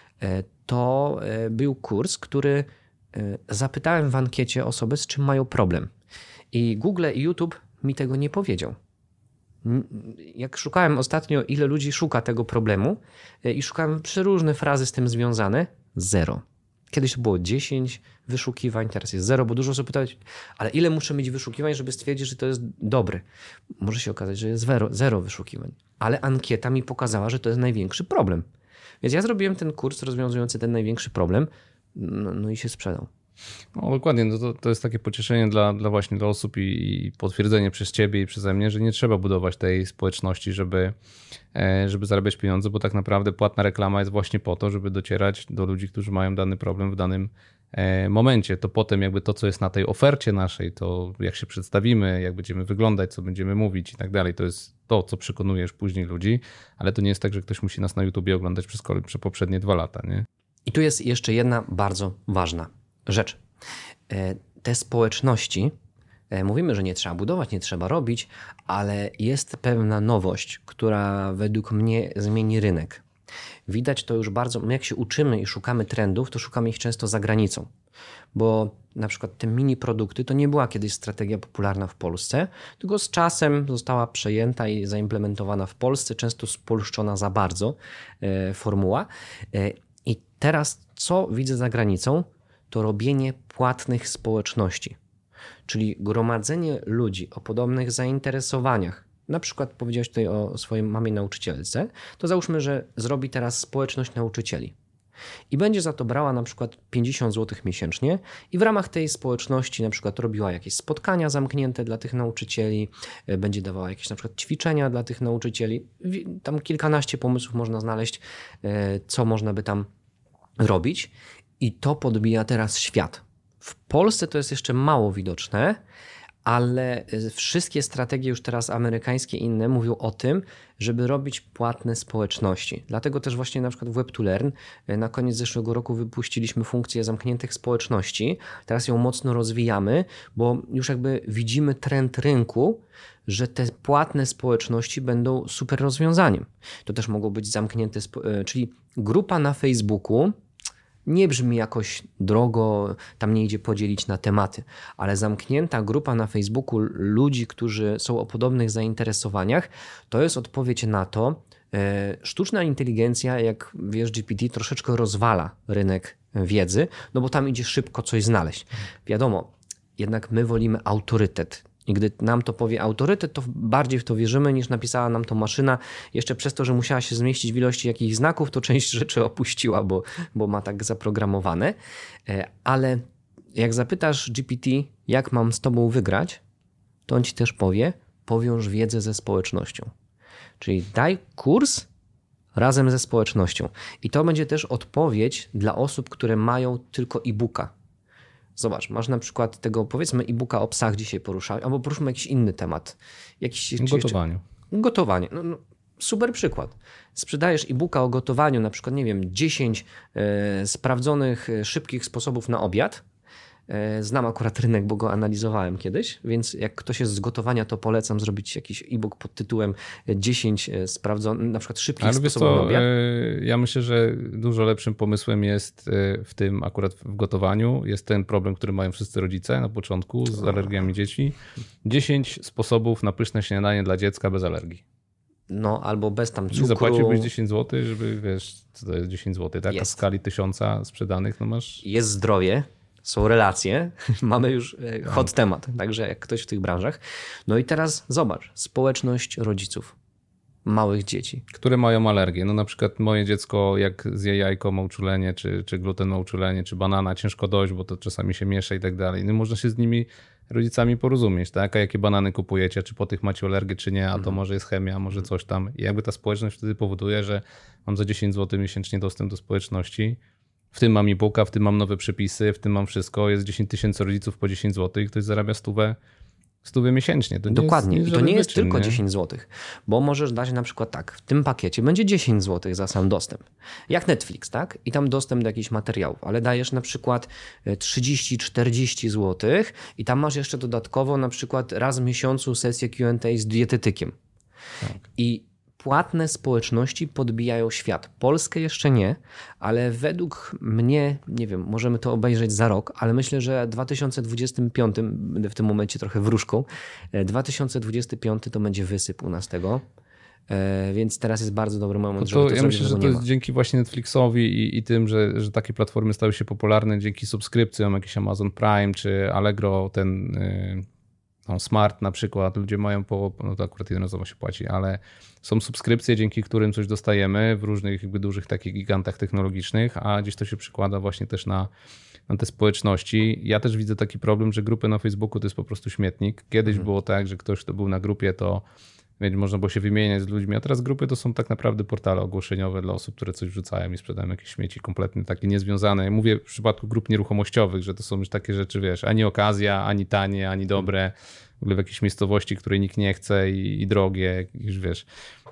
Speaker 2: to był kurs, który zapytałem w ankiecie osoby, z czym mają problem. I Google i YouTube mi tego nie powiedział. Jak szukałem ostatnio, ile ludzi szuka tego problemu i szukałem przeróżne frazy z tym związane, 0. Kiedyś to było 10 wyszukiwań, teraz jest 0, bo dużo osób pyta, ale ile muszę mieć wyszukiwań, żeby stwierdzić, że to jest dobre? Może się okazać, że jest 0 wyszukiwań, ale ankieta mi pokazała, że to jest największy problem. Więc ja zrobiłem ten kurs rozwiązujący ten największy problem, no i się sprzedał.
Speaker 1: No dokładnie, no to jest takie pocieszenie właśnie dla osób i potwierdzenie przez ciebie i przeze mnie, że nie trzeba budować tej społeczności, żeby zarabiać pieniądze, bo tak naprawdę płatna reklama jest właśnie po to, żeby docierać do ludzi, którzy mają dany problem w danym momencie. To potem jakby to, co jest na tej ofercie naszej, to jak się przedstawimy, jak będziemy wyglądać, co będziemy mówić i tak dalej, to jest to, co przekonujesz później ludzi, ale to nie jest tak, że ktoś musi nas na YouTubie oglądać przez poprzednie 2 lata, nie?
Speaker 2: I tu jest jeszcze jedna bardzo ważna rzecz. te społeczności, mówimy, że nie trzeba budować, nie trzeba robić, ale jest pewna nowość, która według mnie zmieni rynek. Widać to już bardzo, my jak się uczymy i szukamy trendów, to szukamy ich często za granicą, bo na przykład te mini produkty to nie była kiedyś strategia popularna w Polsce, tylko z czasem została przejęta i zaimplementowana w Polsce, często spolszczona za bardzo formuła. I teraz co widzę za granicą, to robienie płatnych społeczności, czyli gromadzenie ludzi o podobnych zainteresowaniach. Na przykład powiedziałeś tutaj o swojej mamie nauczycielce, to załóżmy, że zrobi teraz społeczność nauczycieli i będzie za to brała na przykład 50 zł miesięcznie i w ramach tej społeczności na przykład robiła jakieś spotkania zamknięte dla tych nauczycieli, będzie dawała jakieś na przykład ćwiczenia dla tych nauczycieli. Tam kilkanaście pomysłów można znaleźć, co można by tam robić i to podbija teraz świat. W Polsce to jest jeszcze mało widoczne, ale wszystkie strategie już teraz amerykańskie i inne mówią o tym, żeby robić płatne społeczności. Dlatego też właśnie na przykład w Web2Learn na koniec zeszłego roku wypuściliśmy funkcję zamkniętych społeczności. Teraz ją mocno rozwijamy, bo już jakby widzimy trend rynku, że te płatne społeczności będą super rozwiązaniem. To też mogą być zamknięte, czyli grupa na Facebooku, nie brzmi jakoś drogo, tam nie idzie podzielić na tematy, ale zamknięta grupa na Facebooku ludzi, którzy są o podobnych zainteresowaniach, to jest odpowiedź na to. Sztuczna inteligencja, jak wiesz, GPT troszeczkę rozwala rynek wiedzy, no bo tam idzie szybko coś znaleźć. Wiadomo, jednak my wolimy autorytet. I gdy nam to powie autorytet, to bardziej w to wierzymy, niż napisała nam to maszyna. Jeszcze przez to, że musiała się zmieścić w ilości jakichś znaków, to część rzeczy opuściła, bo ma tak zaprogramowane. Ale jak zapytasz GPT, jak mam z tobą wygrać, to on ci też powie, powiąż wiedzę ze społecznością. Czyli daj kurs razem ze społecznością. I to będzie też odpowiedź dla osób, które mają tylko e-booka. Zobacz, masz na przykład tego, powiedzmy, e-booka o psach dzisiaj poruszać, albo poruszmy jakiś inny temat.
Speaker 1: Gotowaniu.
Speaker 2: Gotowanie. No, super przykład. Sprzedajesz e-booka o gotowaniu, na przykład, nie wiem, 10 sprawdzonych, szybkich sposobów na obiad. Znam akurat rynek, bo go analizowałem kiedyś, więc jak ktoś jest z gotowania, to polecam zrobić jakiś e-book pod tytułem 10 sprawdzonych, na przykład szybkich sposobów na obiad.
Speaker 1: Ja myślę, że dużo lepszym pomysłem jest w tym akurat w gotowaniu, jest ten problem, który mają wszyscy rodzice na początku z alergiami dzieci. 10 sposobów na pyszne śniadanie dla dziecka bez alergii.
Speaker 2: No, albo bez tam cukru.
Speaker 1: Zapłaciłbyś 10 zł, żeby, wiesz, co to jest 10 zł, tak? A w skali 1000 sprzedanych, no masz...
Speaker 2: Jest zdrowie. Są relacje, mamy już hot temat, także jak ktoś w tych branżach. No i teraz zobacz, społeczność rodziców małych dzieci.
Speaker 1: Które mają alergię. No na przykład moje dziecko jak zje jajko ma uczulenie, czy gluten ma uczulenie, czy banana ciężko dojść, bo to czasami się miesza i tak dalej. No można się z nimi rodzicami porozumieć, tak? A jakie banany kupujecie, czy po tych macie alergię, czy nie, a to może jest chemia, może coś tam. I jakby ta społeczność wtedy powoduje, że mam za 10 zł miesięcznie dostęp do społeczności. W tym mam e-booka, w tym mam nowe przepisy, w tym mam wszystko. Jest 10 000 rodziców po 10 zł i ktoś zarabia 100 miesięcznie. To
Speaker 2: dokładnie.
Speaker 1: I
Speaker 2: to nie jest tylko 10 zł, bo możesz dać na przykład tak, w tym pakiecie będzie 10 zł za sam dostęp. Jak Netflix, tak? I tam dostęp do jakichś materiałów, ale dajesz na przykład 30-40 zł i tam masz jeszcze dodatkowo na przykład raz w miesiącu sesję Q&A z dietetykiem. Tak. I płatne społeczności podbijają świat. Polskę jeszcze nie, ale według mnie, nie wiem, możemy to obejrzeć za rok, ale myślę, że 2025, będę w tym momencie trochę wróżką, 2025 to będzie wysyp u nas tego, więc teraz jest bardzo dobry moment, żeby to
Speaker 1: ja myślę, że to jest dzięki właśnie Netflixowi i tym, że takie platformy stały się popularne dzięki subskrypcjom, jakiś Amazon Prime czy Allegro, ten... Smart na przykład, ludzie mają no to akurat jednorazowo się płaci, ale są subskrypcje, dzięki którym coś dostajemy w różnych jakby dużych takich gigantach technologicznych, a gdzieś to się przekłada właśnie też na te społeczności. Ja też widzę taki problem, że grupy na Facebooku to jest po prostu śmietnik. Kiedyś było tak, że ktoś, kto był na grupie, to można było się wymieniać z ludźmi, a teraz grupy to są tak naprawdę portale ogłoszeniowe dla osób, które coś wrzucają i sprzedają jakieś śmieci kompletnie takie niezwiązane. Mówię w przypadku grup nieruchomościowych, że to są już takie rzeczy, wiesz, ani okazja, ani tanie, ani dobre, w ogóle w jakiejś miejscowości, której nikt nie chce i drogie, już wiesz.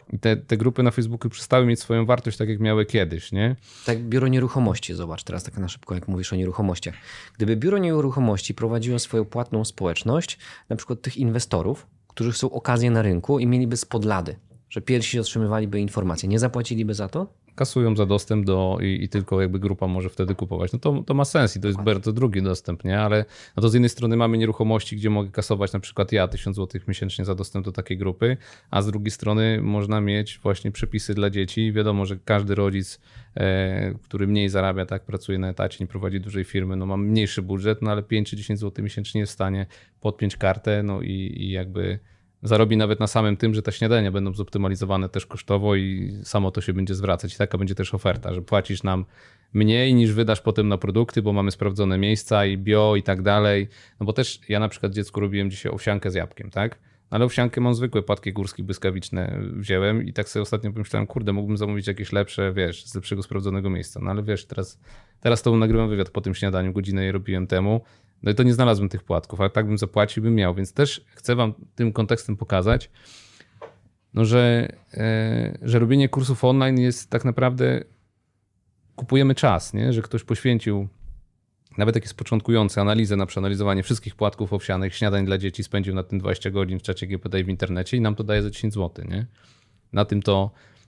Speaker 1: I te grupy na Facebooku przestały mieć swoją wartość tak, jak miały kiedyś, nie?
Speaker 2: Tak, biuro nieruchomości, zobacz teraz tak na szybko, jak mówisz o nieruchomościach. Gdyby biuro nieruchomości prowadziło swoją płatną społeczność, na przykład tych inwestorów, którzy chcą okazję na rynku i mieliby spodlady, że pierwsi otrzymywaliby informacje, nie zapłaciliby za to?
Speaker 1: Kasują za dostęp i tylko jakby grupa może wtedy kupować. No to ma sens i to jest bardzo drugi dostęp, nie? Ale no to z jednej strony mamy nieruchomości, gdzie mogę kasować na przykład ja 1000 zł miesięcznie za dostęp do takiej grupy, a z drugiej strony można mieć właśnie przepisy dla dzieci. Wiadomo, że każdy rodzic, który mniej zarabia, tak, pracuje na etacie, nie prowadzi dużej firmy, no ma mniejszy budżet, no ale 5 czy 10 zł miesięcznie jest w stanie podpiąć kartę, no i jakby zarobi nawet na samym tym, że te śniadania będą zoptymalizowane też kosztowo i samo to się będzie zwracać. I taka będzie też oferta, że płacisz nam mniej niż wydasz potem na produkty, bo mamy sprawdzone miejsca i bio i tak dalej. No bo też ja na przykład dziecku robiłem dzisiaj owsiankę z jabłkiem, tak? Ale owsiankę mam zwykłe, płatki górskie błyskawiczne wziąłem i tak sobie ostatnio pomyślałem, kurde, mógłbym zamówić jakieś lepsze, wiesz, z lepszego sprawdzonego miejsca. No ale wiesz, teraz to nagrywam wywiad po tym śniadaniu, godzinę je robiłem temu. No i to nie znalazłem tych płatków, ale tak bym zapłacił, bym miał. Więc też chcę wam tym kontekstem pokazać, no, że robienie kursów online jest tak naprawdę, kupujemy czas, nie? Że ktoś poświęcił, nawet jak jest początkujący, analizę na przeanalizowanie wszystkich płatków owsianych, śniadań dla dzieci, spędził na tym 20 godzin w czacie GPT i w internecie i nam to daje za 10 zł. Nie? Na tym to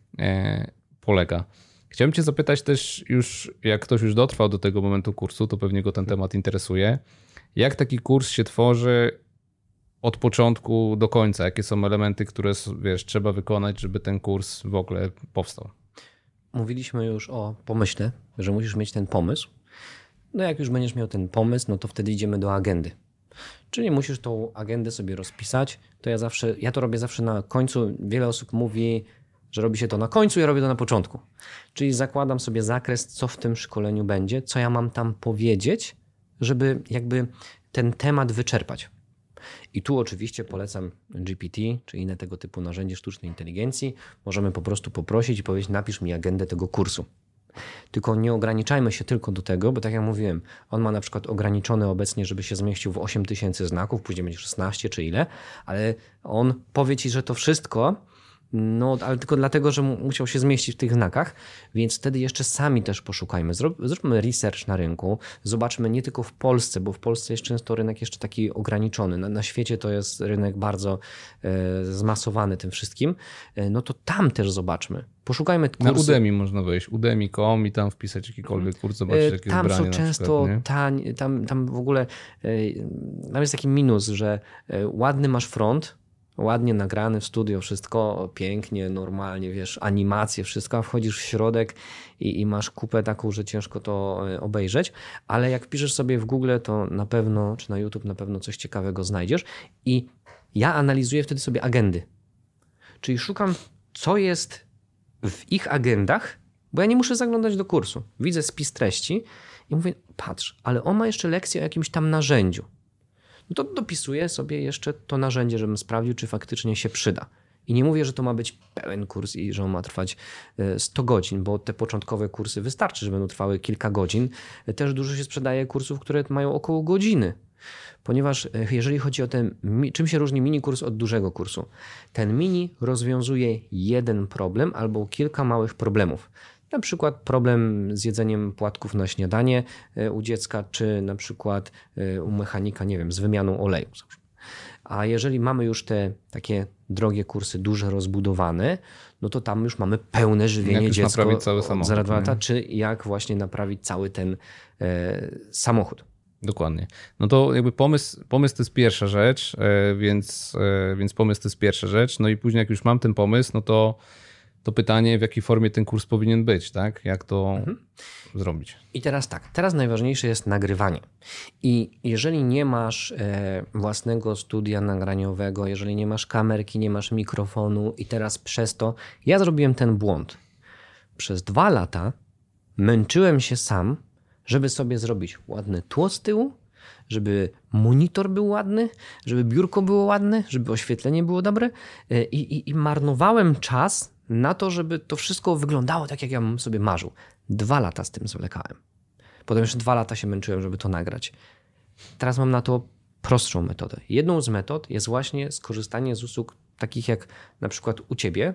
Speaker 1: polega. Chciałem cię zapytać też już, jak ktoś już dotrwał do tego momentu kursu, to pewnie go ten temat interesuje. Jak taki kurs się tworzy od początku do końca? Jakie są elementy, które wiesz, trzeba wykonać, żeby ten kurs w ogóle powstał?
Speaker 2: Mówiliśmy już o pomyśle, że musisz mieć ten pomysł. No jak już będziesz miał ten pomysł, no to wtedy idziemy do agendy. Czyli musisz tą agendę sobie rozpisać. To ja to robię zawsze na końcu. Wiele osób mówi, że robi się to na końcu, ja robię to na początku. Czyli zakładam sobie zakres, co w tym szkoleniu będzie, co ja mam tam powiedzieć, żeby jakby ten temat wyczerpać. I tu oczywiście polecam GPT, czy inne tego typu narzędzie sztucznej inteligencji. Możemy po prostu poprosić i powiedzieć, napisz mi agendę tego kursu. Tylko nie ograniczajmy się tylko do tego, bo tak jak mówiłem, on ma na przykład ograniczone obecnie, żeby się zmieścił w 8000 znaków, później będzie 16 czy ile, ale on powie ci, że to wszystko, no ale tylko dlatego, że musiał się zmieścić w tych znakach, więc wtedy jeszcze sami też poszukajmy. Zróbmy research na rynku, zobaczmy nie tylko w Polsce, bo w Polsce jest często rynek jeszcze taki ograniczony. Na świecie to jest rynek bardzo zmasowany tym wszystkim, no to tam też zobaczmy. Poszukajmy kursy.
Speaker 1: Na Udemy można wejść, udemy.com i tam wpisać jakikolwiek kurs, zobaczyć jakie
Speaker 2: tam
Speaker 1: ubranie
Speaker 2: są często tanie, tam w ogóle tam jest taki minus, że ładny masz front, ładnie nagrany w studio, wszystko pięknie, normalnie, wiesz, animacje, wszystko, a wchodzisz w środek i masz kupę taką, że ciężko to obejrzeć, ale jak wpiszesz sobie w Google, to na pewno, czy na YouTube na pewno coś ciekawego znajdziesz i ja analizuję wtedy sobie agendy, czyli szukam, co jest w ich agendach, bo ja nie muszę zaglądać do kursu. Widzę spis treści i mówię, patrz, ale on ma jeszcze lekcję o jakimś tam narzędziu. No to dopisuję sobie jeszcze to narzędzie, żebym sprawdził, czy faktycznie się przyda. I nie mówię, że to ma być pełen kurs i że on ma trwać 100 godzin, bo te początkowe kursy wystarczy, że będą trwały kilka godzin. Też dużo się sprzedaje kursów, które mają około godziny. Ponieważ jeżeli chodzi o ten, czym się różni mini kurs od dużego kursu? Ten mini rozwiązuje jeden problem albo kilka małych problemów. Na przykład problem z jedzeniem płatków na śniadanie u dziecka, czy na przykład u mechanika, nie wiem, z wymianą oleju. A jeżeli mamy już te takie drogie kursy, duże, rozbudowane, no to tam już mamy pełne żywienie dziecka. Jak
Speaker 1: naprawić cały samochód.
Speaker 2: Za 2 lata, czy jak właśnie naprawić cały ten samochód.
Speaker 1: Dokładnie. No to jakby pomysł to jest pierwsza rzecz, więc pomysł to jest pierwsza rzecz. No i później jak już mam ten pomysł, no to pytanie, w jakiej formie ten kurs powinien być, tak? Jak to zrobić?
Speaker 2: I teraz tak, teraz najważniejsze jest nagrywanie. I jeżeli nie masz własnego studia nagraniowego, jeżeli nie masz kamerki, nie masz mikrofonu i teraz przez to, ja zrobiłem ten błąd. Przez 2 lata męczyłem się sam, żeby sobie zrobić ładne tło z tyłu, żeby monitor był ładny, żeby biurko było ładne, żeby oświetlenie było dobre i marnowałem czas na to, żeby to wszystko wyglądało tak, jak ja bym sobie marzył. 2 lata z tym zwlekałem. Potem jeszcze 2 lata się męczyłem, żeby to nagrać. Teraz mam na to prostszą metodę. Jedną z metod jest właśnie skorzystanie z usług takich jak na przykład u ciebie,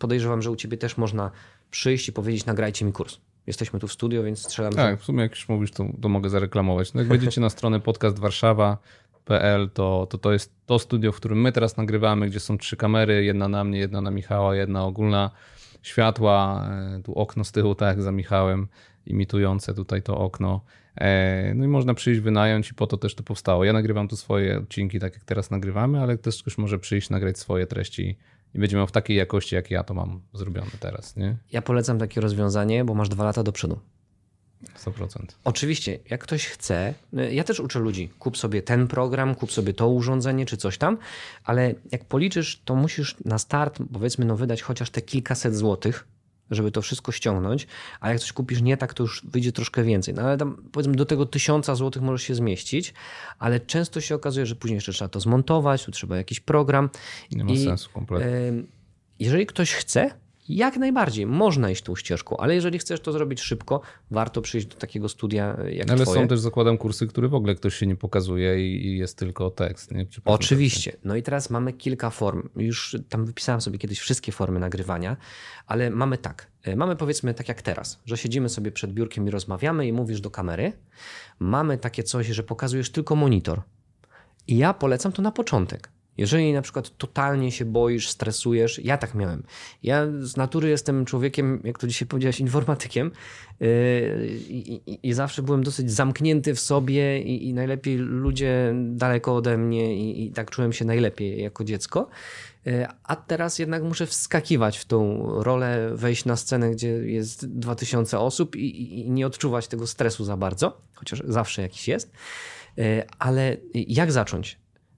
Speaker 2: podejrzewam, że u ciebie też można przyjść i powiedzieć, nagrajcie mi kurs. Jesteśmy tu w studio, więc strzelam.
Speaker 1: Tak, w sumie jak już mówisz, to mogę zareklamować. No jak wejdziecie na stronę podcastwarszawa.pl, to jest to studio, w którym my teraz nagrywamy, gdzie są 3 kamery, jedna na mnie, jedna na Michała, jedna ogólna, światła, tu okno z tyłu, tak jak za Michałem, imitujące tutaj to okno. No i można przyjść, wynająć i po to też to powstało. Ja nagrywam tu swoje odcinki, tak jak teraz nagrywamy, ale też ktoś może przyjść, nagrać swoje treści i będzie miał w takiej jakości, jak ja to mam zrobione teraz. Nie?
Speaker 2: Ja polecam takie rozwiązanie, bo masz 2 lata do przodu.
Speaker 1: 100%.
Speaker 2: Oczywiście, jak ktoś chce, ja też uczę ludzi, kup sobie ten program, kup sobie to urządzenie czy coś tam, ale jak policzysz, to musisz na start, powiedzmy, wydać chociaż te kilkaset złotych, żeby to wszystko ściągnąć, a jak coś kupisz nie tak, to już wyjdzie troszkę więcej. No ale tam powiedzmy do tego 1000 złotych możesz się zmieścić, ale często się okazuje, że później jeszcze trzeba to zmontować, tu trzeba jakiś program.
Speaker 1: Nie ma sensu kompletnie.
Speaker 2: Jeżeli ktoś chce, jak najbardziej, można iść tą ścieżką, ale jeżeli chcesz to zrobić szybko, warto przyjść do takiego studia jak
Speaker 1: ale
Speaker 2: twoje.
Speaker 1: są też, zakładam, kursy, które w ogóle ktoś się nie pokazuje i jest tylko tekst. Nie?
Speaker 2: Oczywiście. No i teraz mamy kilka form. Już tam wypisałem sobie kiedyś wszystkie formy nagrywania, ale mamy tak. Mamy powiedzmy tak jak teraz, że siedzimy sobie przed biurkiem i rozmawiamy i mówisz do kamery. Mamy takie coś, że pokazujesz tylko monitor. I ja polecam to na początek. Jeżeli na przykład totalnie się boisz, stresujesz, ja tak miałem. Ja z natury jestem człowiekiem, jak to dzisiaj powiedziałeś, informatykiem i zawsze byłem dosyć zamknięty w sobie i najlepiej ludzie daleko ode mnie i tak czułem się najlepiej jako dziecko. A teraz jednak muszę wskakiwać w tą rolę, wejść na scenę, gdzie jest 2000 osób i nie odczuwać tego stresu za bardzo, chociaż zawsze jakiś jest. Ale jak zacząć?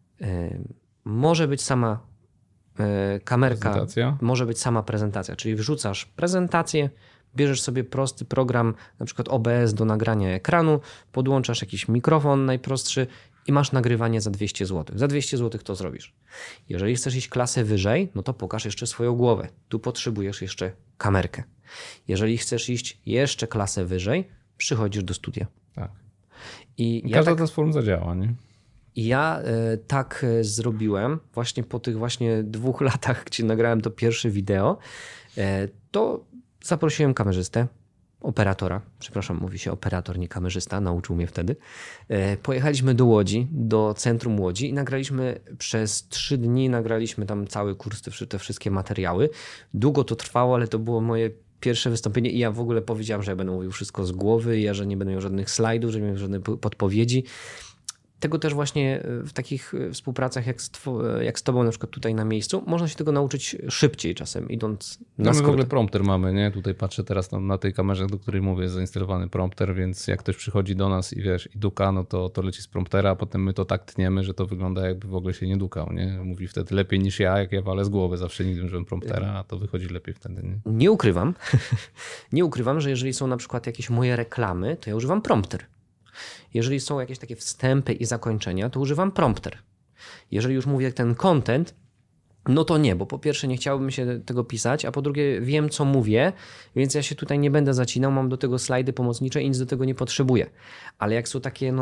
Speaker 2: Może być sama kamerka,
Speaker 1: prezentacja.
Speaker 2: Może być sama prezentacja, czyli wrzucasz prezentację, bierzesz sobie prosty program, na przykład OBS do nagrania ekranu, podłączasz jakiś mikrofon najprostszy i masz nagrywanie za 200 zł. Za 200 zł to zrobisz. Jeżeli chcesz iść klasę wyżej, no to pokaż jeszcze swoją głowę. Tu potrzebujesz jeszcze kamerkę. Jeżeli chcesz iść jeszcze klasę wyżej, przychodzisz do studia.
Speaker 1: Tak.
Speaker 2: I
Speaker 1: każda z form zadziała, nie?
Speaker 2: I ja tak zrobiłem właśnie po tych właśnie 2 latach, gdzie nagrałem to pierwsze wideo, to zaprosiłem kamerzystę, operatora, przepraszam, mówi się operator, nie kamerzysta, nauczył mnie wtedy. Pojechaliśmy do Łodzi, do centrum Łodzi i nagraliśmy przez 3 dni, nagraliśmy tam cały kurs, te wszystkie materiały. Długo to trwało, ale to było moje pierwsze wystąpienie i ja w ogóle powiedziałem, że ja będę mówił wszystko z głowy, ja, że nie będę miał żadnych slajdów, że nie będę miał żadnych podpowiedzi. Tego też właśnie w takich współpracach jak z tobą na przykład tutaj na miejscu, można się tego nauczyć szybciej czasem, idąc na
Speaker 1: my
Speaker 2: skróty.
Speaker 1: w ogóle prompter mamy, nie? Tutaj patrzę teraz na tej kamerze, do której mówię, jest zainstalowany prompter, więc jak ktoś przychodzi do nas i wiesz, i duka, no to leci z promptera, a potem my to tak tniemy, że to wygląda jakby w ogóle się nie dukał, nie? Mówi wtedy lepiej niż ja, jak ja walę z głowy, zawsze nigdy nie używam promptera, a to wychodzi lepiej wtedy, nie?
Speaker 2: Nie ukrywam, że jeżeli są na przykład jakieś moje reklamy, to ja używam prompter. Jeżeli są jakieś takie wstępy i zakończenia, to używam prompter. Jeżeli już mówię ten content, no to nie, bo po pierwsze nie chciałbym się tego pisać, a po drugie wiem, co mówię, więc ja się tutaj nie będę zacinał, mam do tego slajdy pomocnicze i nic do tego nie potrzebuję. Ale jak są takie,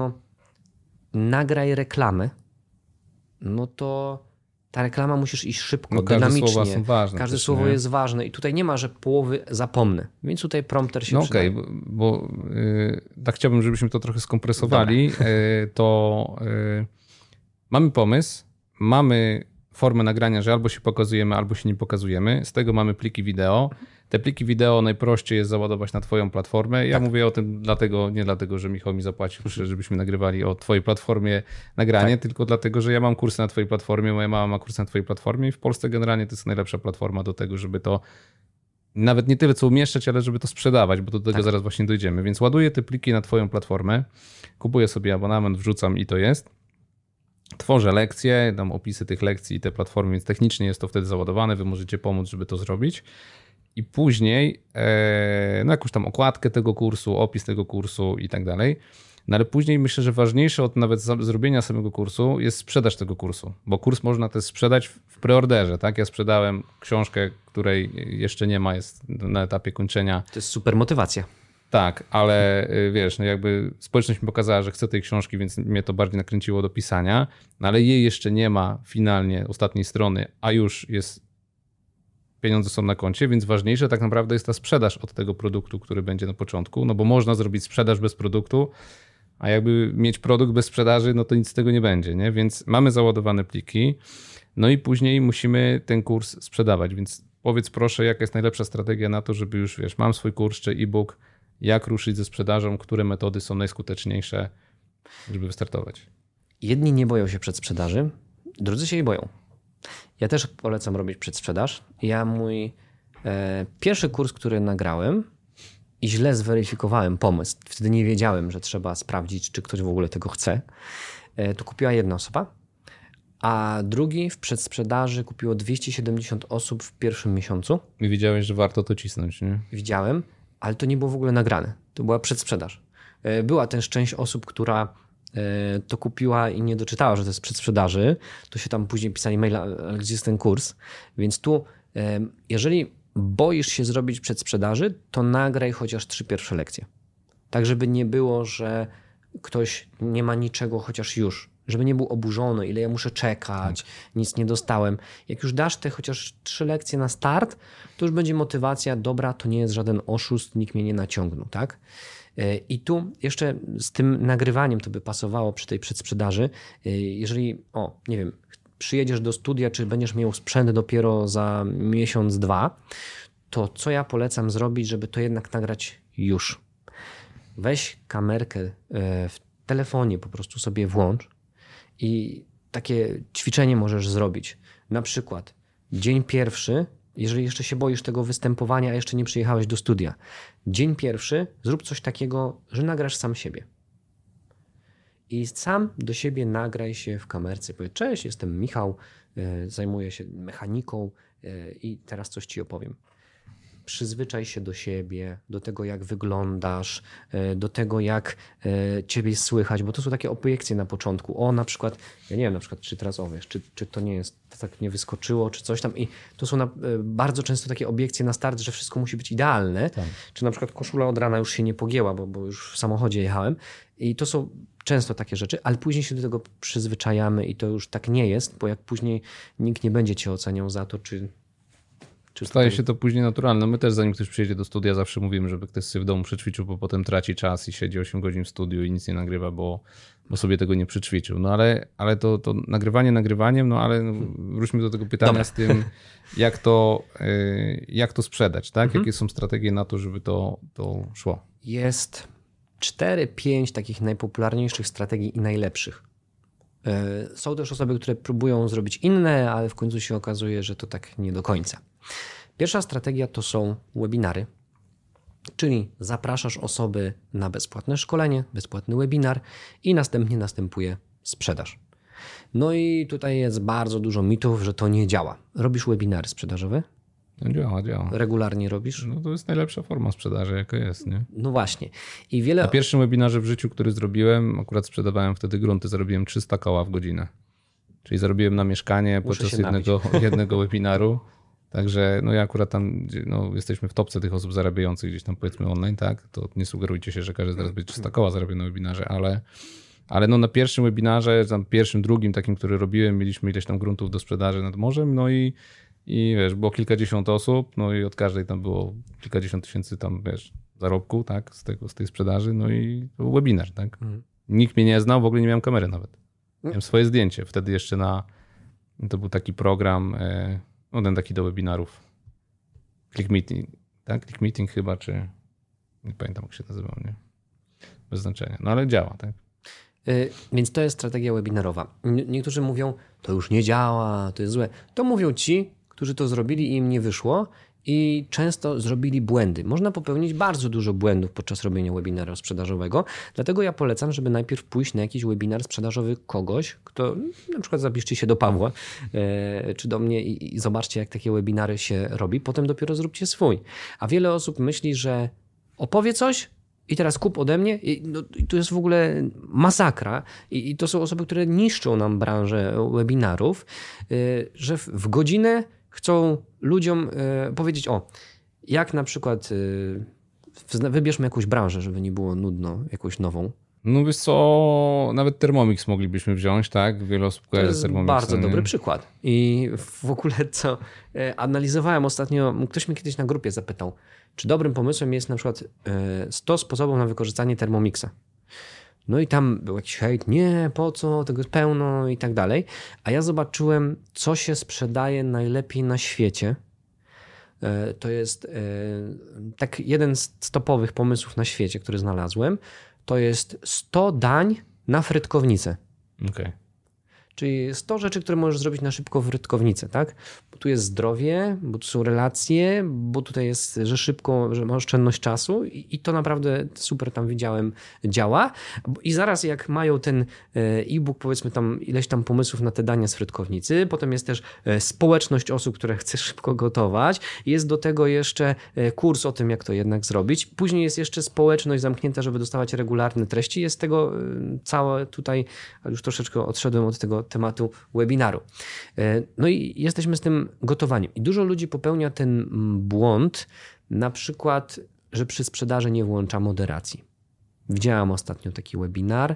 Speaker 2: nagraj reklamę, no to ta reklama musisz iść szybko, dynamicznie.
Speaker 1: Każde słowa są ważne.
Speaker 2: Każde słowo jest ważne i tutaj nie ma, że połowy zapomnę. Więc tutaj prompter się przyda.
Speaker 1: Okej, bo tak chciałbym, żebyśmy to trochę skompresowali. To mamy pomysł, mamy formę nagrania, że albo się pokazujemy, albo się nie pokazujemy. Z tego mamy pliki wideo. Te pliki wideo najprościej jest załadować na twoją platformę. Ja mówię o tym nie dlatego, że Michał mi zapłacił, żebyśmy nagrywali o twojej platformie nagranie, tylko dlatego, że ja mam kursy na twojej platformie, moja mama ma kursy na twojej platformie i w Polsce generalnie to jest najlepsza platforma do tego, żeby to nawet nie tyle co umieszczać, ale żeby to sprzedawać, bo do tego zaraz właśnie dojdziemy. Więc ładuję te pliki na twoją platformę, kupuję sobie abonament, wrzucam i to jest. Tworzę lekcje, dam opisy tych lekcji i te platformy, więc technicznie jest to wtedy załadowane, wy możecie pomóc, żeby to zrobić. I później jakąś tam okładkę tego kursu, opis tego kursu i tak dalej. No ale później myślę, że ważniejsze od nawet zrobienia samego kursu jest sprzedaż tego kursu, bo kurs można też sprzedać w preorderze, tak? Ja sprzedałem książkę, której jeszcze nie ma, jest na etapie kończenia.
Speaker 2: To jest super motywacja.
Speaker 1: Tak, ale wiesz, jakby społeczność mi pokazała, że chce tej książki, więc mnie to bardziej nakręciło do pisania, no ale jej jeszcze nie ma finalnie ostatniej strony, a już jest pieniądze są na koncie, więc ważniejsze tak naprawdę jest ta sprzedaż od tego produktu, który będzie na początku, no bo można zrobić sprzedaż bez produktu, a jakby mieć produkt bez sprzedaży, no to nic z tego nie będzie, nie? Więc mamy załadowane pliki, no i później musimy ten kurs sprzedawać, więc powiedz proszę, jaka jest najlepsza strategia na to, żeby już, wiesz, mam swój kurs czy e-book, jak ruszyć ze sprzedażą, które metody są najskuteczniejsze, żeby wystartować.
Speaker 2: Jedni nie boją się przedsprzedaży, drudzy się jej boją. Ja też polecam robić przedsprzedaż. Ja mój pierwszy kurs, który nagrałem i źle zweryfikowałem pomysł, wtedy nie wiedziałem, że trzeba sprawdzić, czy ktoś w ogóle tego chce, to kupiła jedna osoba, a drugi w przedsprzedaży kupiło 270 osób w pierwszym miesiącu.
Speaker 1: I wiedziałeś, że warto to cisnąć, nie?
Speaker 2: Widziałem, ale to nie było w ogóle nagrane. To była przedsprzedaż. Była też część osób, która to kupiła i nie doczytała, że to jest przedsprzedaży. To się tam później pisali maila, ale gdzie jest ten kurs? Więc tu, jeżeli boisz się zrobić przedsprzedaży, to nagraj chociaż 3 pierwsze lekcje. Tak, żeby nie było, że ktoś nie ma niczego, chociaż już. Żeby nie był oburzony, ile ja muszę czekać, nic nie dostałem. Jak już dasz te chociaż 3 lekcje na start, to już będzie motywacja, dobra, to nie jest żaden oszust, nikt mnie nie naciągnął, tak? I tu jeszcze z tym nagrywaniem to by pasowało przy tej przedsprzedaży. Jeżeli, nie wiem, przyjedziesz do studia, czy będziesz miał sprzęt dopiero za miesiąc, 2, to co ja polecam zrobić, żeby to jednak nagrać już? Weź kamerkę w telefonie, po prostu sobie włącz i takie ćwiczenie możesz zrobić. Na przykład dzień pierwszy, jeżeli jeszcze się boisz tego występowania, a jeszcze nie przyjechałeś do studia. Dzień pierwszy zrób coś takiego, że nagrasz sam siebie. I sam do siebie nagraj się w kamerce. Powiedz, cześć, jestem Michał, zajmuję się mechaniką i teraz coś ci opowiem. Przyzwyczaj się do siebie, do tego jak wyglądasz, do tego jak ciebie słychać, bo to są takie obiekcje na początku. Na przykład, ja nie wiem, na przykład czy teraz wiesz, czy to nie jest, to tak nie wyskoczyło, czy coś tam i to są bardzo często takie obiekcje na start, że wszystko musi być idealne. Tak. Czy na przykład koszula od rana już się nie pogięła, bo już w samochodzie jechałem i to są często takie rzeczy, ale później się do tego przyzwyczajamy i to już tak nie jest, bo jak później nikt nie będzie cię oceniał za to, czy
Speaker 1: staje się to później naturalne. My też zanim ktoś przyjedzie do studia zawsze mówimy, żeby ktoś sobie w domu przećwiczył, bo potem traci czas i siedzi 8 godzin w studiu i nic nie nagrywa, bo sobie tego nie przećwiczył. No ale to nagrywanie nagrywaniem, no ale wróćmy do tego pytania z tym, jak to sprzedać, tak? Jakie są strategie na to, żeby to szło?
Speaker 2: Jest 4-5 takich najpopularniejszych strategii i najlepszych. Są też osoby, które próbują zrobić inne, ale w końcu się okazuje, że to tak nie do końca. Pierwsza strategia to są webinary, czyli zapraszasz osoby na bezpłatne szkolenie, bezpłatny webinar i następnie następuje sprzedaż. No i tutaj jest bardzo dużo mitów, że to nie działa. Robisz webinary sprzedażowe?
Speaker 1: No działa.
Speaker 2: Regularnie robisz?
Speaker 1: No to jest najlepsza forma sprzedaży, jaka jest, nie?
Speaker 2: No właśnie.
Speaker 1: Na pierwszym webinarze w życiu, który zrobiłem, akurat sprzedawałem wtedy grunty, zarobiłem 300 koła w godzinę. Czyli zarobiłem na mieszkanie podczas jednego webinaru. Także no ja akurat tam, jesteśmy w topce tych osób zarabiających gdzieś tam powiedzmy online, tak? To nie sugerujcie się, że każdy zaraz będzie 300 koła zarabiał na webinarze, ale no na pierwszym webinarze, tam pierwszym, drugim takim, który robiłem, mieliśmy ileś tam gruntów do sprzedaży nad morzem, no i wiesz, było kilkadziesiąt osób, no i od każdej tam było kilkadziesiąt tysięcy tam, wiesz, zarobku, tak, z tej sprzedaży, no i to był webinar, tak. Nikt mnie nie znał, w ogóle nie miałem kamery nawet. Miałem swoje zdjęcie, wtedy jeszcze to był taki program, ten taki do webinarów, ClickMeeting, tak, ClickMeeting chyba, czy nie pamiętam jak się nazywał, nie, bez znaczenia, no ale działa, tak.
Speaker 2: Więc to jest strategia webinarowa. Niektórzy mówią, to już nie działa, to jest złe. To mówią ci, którzy to zrobili i im nie wyszło i często zrobili błędy. Można popełnić bardzo dużo błędów podczas robienia webinaru sprzedażowego, dlatego ja polecam, żeby najpierw pójść na jakiś webinar sprzedażowy kogoś, kto na przykład zapiszcie się do Pawła czy do mnie i zobaczcie, jak takie webinary się robi, potem dopiero zróbcie swój. A wiele osób myśli, że opowie coś, i teraz kup ode mnie i to jest w ogóle masakra i to są osoby, które niszczą nam branżę webinarów, że w godzinę chcą ludziom powiedzieć, jak na przykład wybierzmy jakąś branżę, żeby nie było nudno, jakąś nową.
Speaker 1: No wiesz co, nawet Thermomix moglibyśmy wziąć, tak? Wiele osób
Speaker 2: To
Speaker 1: kojarzy
Speaker 2: jest
Speaker 1: Thermomixa.
Speaker 2: bardzo dobry przykład. I w ogóle co analizowałem ostatnio, ktoś mnie kiedyś na grupie zapytał, czy dobrym pomysłem jest na przykład 100 sposobów na wykorzystanie Thermomixa. No i tam był jakiś hejt, nie, po co, tego jest pełno i tak dalej. A ja zobaczyłem, co się sprzedaje najlepiej na świecie. To jest tak jeden z topowych pomysłów na świecie, który znalazłem. To jest 100 dań na frytkownicę.
Speaker 1: Okej.
Speaker 2: Czyli 100 rzeczy, które możesz zrobić na szybko w frytkownicę, tak? Bo tu jest zdrowie, bo tu są relacje, bo tutaj jest, że szybko, że ma oszczędność czasu i to naprawdę super tam widziałem działa. I zaraz jak mają ten e-book, powiedzmy tam ileś tam pomysłów na te dania z frytkownicy, potem jest też społeczność osób, które chce szybko gotować, jest do tego jeszcze kurs o tym, jak to jednak zrobić. Później jest jeszcze społeczność zamknięta, żeby dostawać regularne treści. Jest tego całe tutaj, ale już troszeczkę odszedłem od tego tematu webinaru. No i jesteśmy z tym gotowani. I dużo ludzi popełnia ten błąd, na przykład, że przy sprzedaży nie włącza moderacji. Widziałam ostatnio taki webinar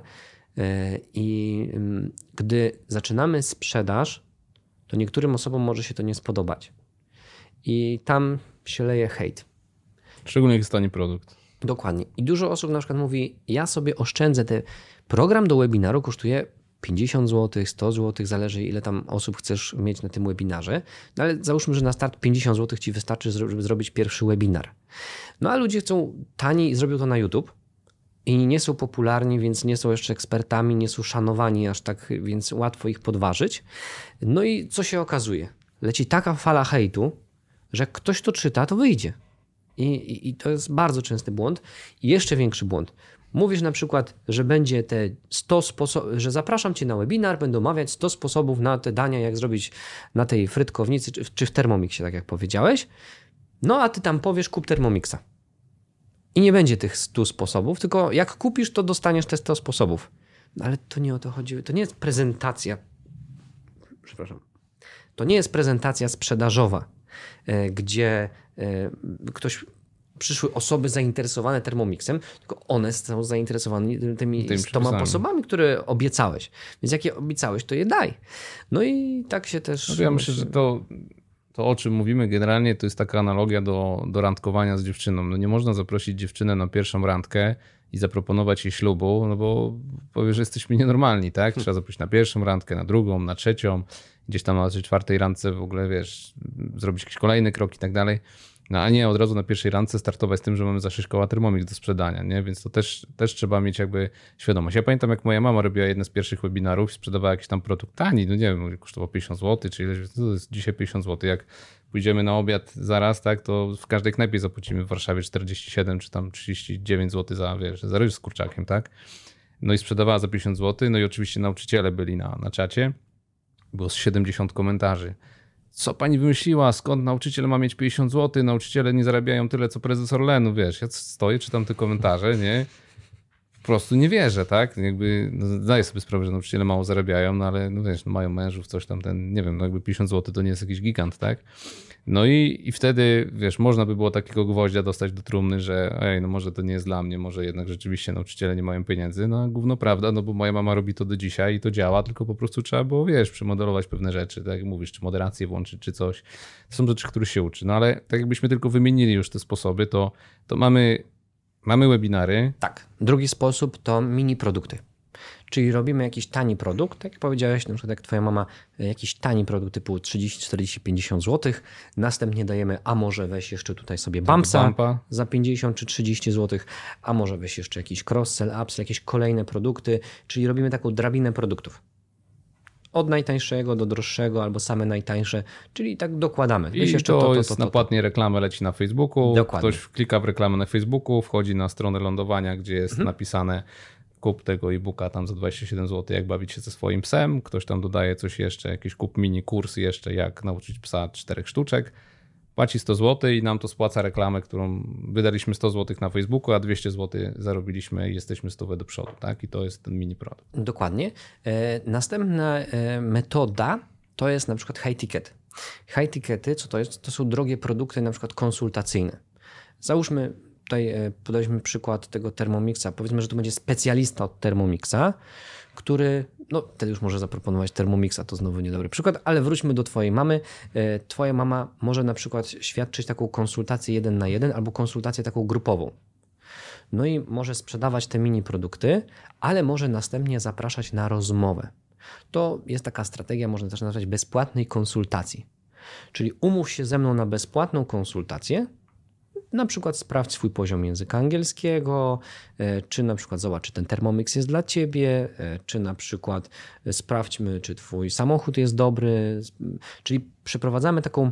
Speaker 2: i gdy zaczynamy sprzedaż, to niektórym osobom może się to nie spodobać. I tam się leje hejt.
Speaker 1: Szczególnie jak jest tani produkt.
Speaker 2: Dokładnie. I dużo osób na przykład mówi, ja sobie oszczędzę program do webinaru kosztuje 50 zł, 100 zł, zależy ile tam osób chcesz mieć na tym webinarze. No ale załóżmy, że na start 50 zł ci wystarczy, żeby zrobić pierwszy webinar. No a ludzie chcą taniej i zrobią to na YouTube i nie są popularni, więc nie są jeszcze ekspertami, nie są szanowani aż tak, więc łatwo ich podważyć. No i co się okazuje? Leci taka fala hejtu, że jak ktoś to czyta, to wyjdzie. I to jest bardzo częsty błąd. I jeszcze większy błąd. Mówisz na przykład, że będzie te 100 sposobów, że zapraszam cię na webinar, będę omawiać 100 sposobów na te dania, jak zrobić na tej frytkownicy, czy w Thermomixie, tak jak powiedziałeś. No a ty tam powiesz, kup Thermomixa. I nie będzie tych 100 sposobów, tylko jak kupisz, to dostaniesz te 100 sposobów. No ale to nie o to chodzi. To nie jest prezentacja. Przepraszam. To nie jest prezentacja sprzedażowa, gdzie przyszły osoby zainteresowane Thermomixem, tylko one są zainteresowane tymi 100 sposobami, które obiecałeś. Więc jak je obiecałeś, to je daj. No i tak się też...
Speaker 1: No ja myślę, że to o czym mówimy generalnie, to jest taka analogia do randkowania z dziewczyną. No nie można zaprosić dziewczynę na pierwszą randkę i zaproponować jej ślubu, no bo powiesz, że jesteśmy nienormalni, tak? Trzeba zaprosić na pierwszą randkę, na drugą, na trzecią, gdzieś tam na czwartej randce w ogóle, wiesz, zrobić jakiś kolejny krok i tak dalej. No a nie od razu na pierwszej randce startować z tym, że mamy za 6 koła Thermomix do sprzedania, nie? Więc to też trzeba mieć jakby świadomość. Ja pamiętam, jak moja mama robiła jeden z pierwszych webinarów, sprzedawała jakiś tam produkt tani, no nie wiem, kosztował 50 zł, czy ileś, to jest dzisiaj 50 zł. Jak pójdziemy na obiad zaraz, tak, to w każdej knajpie zapłacimy w Warszawie 47 czy tam 39 zł za ryż z kurczakiem, tak? No i sprzedawała za 50 zł, no i oczywiście nauczyciele byli na czacie, było z 70 komentarzy. Co pani wymyśliła? Skąd nauczyciel ma mieć 50 zł? Nauczyciele nie zarabiają tyle, co prezes Orlenu, wiesz. Ja stoję, czytam te komentarze, nie? Po prostu nie wierzę, tak? Jakby, no, zdaję sobie sprawę, że nauczyciele mało zarabiają, no ale no wiesz, no mają mężów, coś tam, nie wiem, no jakby 50 zł to nie jest jakiś gigant, tak? No i wtedy, wiesz, można by było takiego gwoździa dostać do trumny, że no może to nie jest dla mnie, może jednak rzeczywiście nauczyciele nie mają pieniędzy. No gówno prawda, no bo moja mama robi to do dzisiaj i to działa, tylko po prostu trzeba było, wiesz, przemodelować pewne rzeczy, tak jak mówisz, czy moderację włączyć, czy coś. To są rzeczy, które się uczy. No ale tak jakbyśmy tylko wymienili już te sposoby, to mamy webinary.
Speaker 2: Tak. Drugi sposób to mini produkty. Czyli robimy jakiś tani produkt, tak jak powiedziałeś, na przykład jak twoja mama, jakiś tani produkt typu 30, 40, 50 zł, następnie dajemy, a może weź jeszcze tutaj sobie Bumpsa za 50 czy 30 zł, a może weź jeszcze jakiś cross-sell, upsell, jakieś kolejne produkty, czyli robimy taką drabinę produktów. Od najtańszego do droższego albo same najtańsze, czyli tak dokładamy.
Speaker 1: I jeszcze to jest na płatnie reklamę leci na Facebooku,
Speaker 2: Dokładnie.
Speaker 1: Ktoś klika w reklamę na Facebooku, wchodzi na stronę lądowania, gdzie jest napisane kup tego e-booka tam za 27 zł, jak bawić się ze swoim psem. Ktoś tam dodaje coś jeszcze, jakiś kup mini kurs jeszcze, jak nauczyć psa 4 sztuczek. Płaci 100 zł i nam to spłaca reklamę, którą wydaliśmy 100 zł na Facebooku, a 200 zł zarobiliśmy i jesteśmy 100 do przodu, tak? I to jest ten mini produkt.
Speaker 2: Dokładnie. Następna metoda to jest na przykład high ticket. High tickety, co to jest? To są drogie produkty na przykład konsultacyjne. Załóżmy tutaj podaliśmy przykład tego Thermomixa. Powiedzmy, że to będzie specjalista od Thermomixa, który, no wtedy już może zaproponować Thermomixa, to znowu niedobry przykład, ale wróćmy do twojej mamy. Twoja mama może na przykład świadczyć taką konsultację 1 na 1 albo konsultację taką grupową. No i może sprzedawać te mini produkty, ale może następnie zapraszać na rozmowę. To jest taka strategia, można też nazwać bezpłatnej konsultacji. Czyli umów się ze mną na bezpłatną konsultację, na przykład sprawdź swój poziom języka angielskiego, czy na przykład zobacz, czy ten Thermomix jest dla ciebie, czy na przykład sprawdźmy, czy twój samochód jest dobry. Czyli przeprowadzamy taką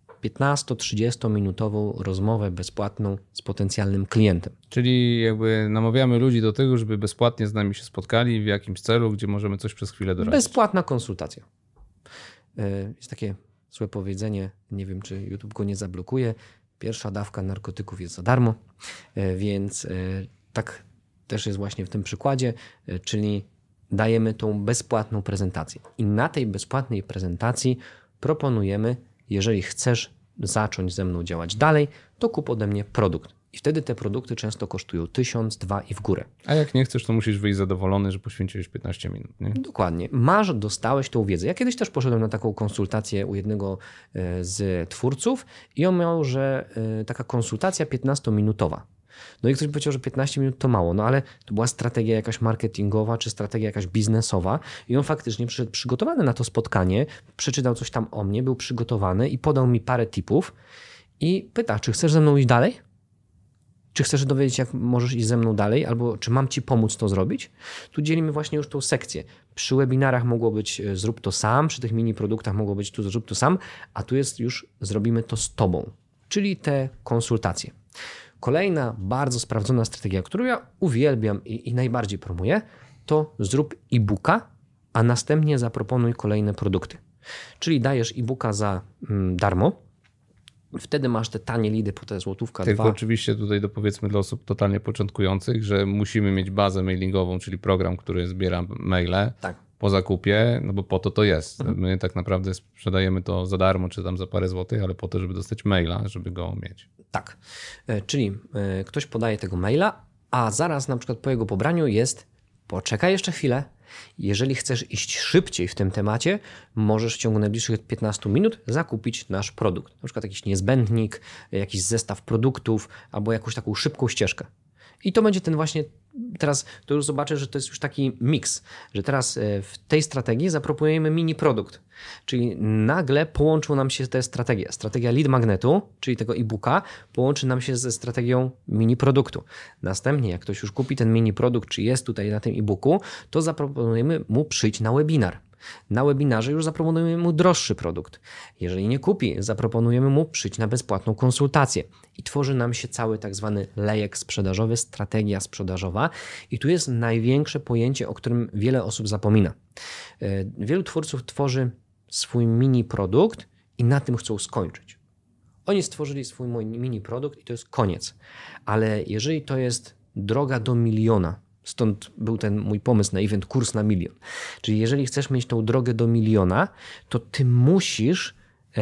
Speaker 2: 15-30 minutową rozmowę bezpłatną z potencjalnym klientem.
Speaker 1: Czyli jakby namawiamy ludzi do tego, żeby bezpłatnie z nami się spotkali w jakimś celu, gdzie możemy coś przez chwilę doradzić.
Speaker 2: Bezpłatna konsultacja. Jest takie złe powiedzenie, nie wiem, czy YouTube go nie zablokuje. Pierwsza dawka narkotyków jest za darmo, więc tak też jest właśnie w tym przykładzie, czyli dajemy tą bezpłatną prezentację. I na tej bezpłatnej prezentacji proponujemy, jeżeli chcesz zacząć ze mną działać dalej, to kup ode mnie produkt. I wtedy te produkty często kosztują 1000, 2 i w górę.
Speaker 1: A jak nie chcesz, to musisz wyjść zadowolony, że poświęciłeś 15 minut. Nie?
Speaker 2: Dokładnie. Dostałeś tą wiedzę. Ja kiedyś też poszedłem na taką konsultację u jednego z twórców i on miał, że taka konsultacja 15-minutowa. No i ktoś powiedział, że 15 minut to mało, no ale to była strategia jakaś marketingowa czy strategia jakaś biznesowa i on faktycznie przyszedł przygotowany na to spotkanie, przeczytał coś tam o mnie, był przygotowany i podał mi parę tipów i pyta, czy chcesz ze mną iść dalej? Czy chcesz dowiedzieć, jak możesz iść ze mną dalej, albo czy mam ci pomóc to zrobić? Tu dzielimy właśnie już tą sekcję. Przy webinarach mogło być zrób to sam, przy tych mini produktach mogło być tu zrób to sam, a tu jest już zrobimy to z tobą, czyli te konsultacje. Kolejna bardzo sprawdzona strategia, którą ja uwielbiam i najbardziej promuję, to zrób e-booka, a następnie zaproponuj kolejne produkty. Czyli dajesz e-booka za darmo, wtedy masz te tanie lidy po te złotówka.
Speaker 1: Tylko oczywiście tutaj dopowiedzmy dla osób totalnie początkujących, że musimy mieć bazę mailingową, czyli program, który zbiera maile po zakupie, no bo po to jest. My tak naprawdę sprzedajemy to za darmo, czy tam za parę złotych, ale po to, żeby dostać maila, żeby go mieć.
Speaker 2: Tak, czyli ktoś podaje tego maila, a zaraz na przykład po jego pobraniu jest poczekaj jeszcze chwilę. Jeżeli chcesz iść szybciej w tym temacie, możesz w ciągu najbliższych 15 minut zakupić nasz produkt. Na przykład jakiś niezbędnik, jakiś zestaw produktów albo jakąś taką szybką ścieżkę. I to będzie ten właśnie, teraz to już zobaczę, że to jest już taki miks, że teraz w tej strategii zaproponujemy mini produkt. Czyli nagle połączą nam się te strategie. Strategia lead magnetu, czyli tego e-booka, połączy nam się ze strategią mini produktu. Następnie, jak ktoś już kupi ten mini produkt, czy jest tutaj na tym e-booku, to zaproponujemy mu przyjść na webinar. Na webinarze już zaproponujemy mu droższy produkt. Jeżeli nie kupi, zaproponujemy mu przyjść na bezpłatną konsultację. I tworzy nam się cały tak zwany lejek sprzedażowy, strategia sprzedażowa. I tu jest największe pojęcie, o którym wiele osób zapomina. Wielu twórców tworzy swój mini produkt i na tym chcą skończyć. Oni stworzyli swój mini produkt i to jest koniec. Ale jeżeli to jest droga do miliona, stąd był ten mój pomysł na event Kurs na 1 000 000. Czyli jeżeli chcesz mieć tą drogę do 1 000 000, to ty musisz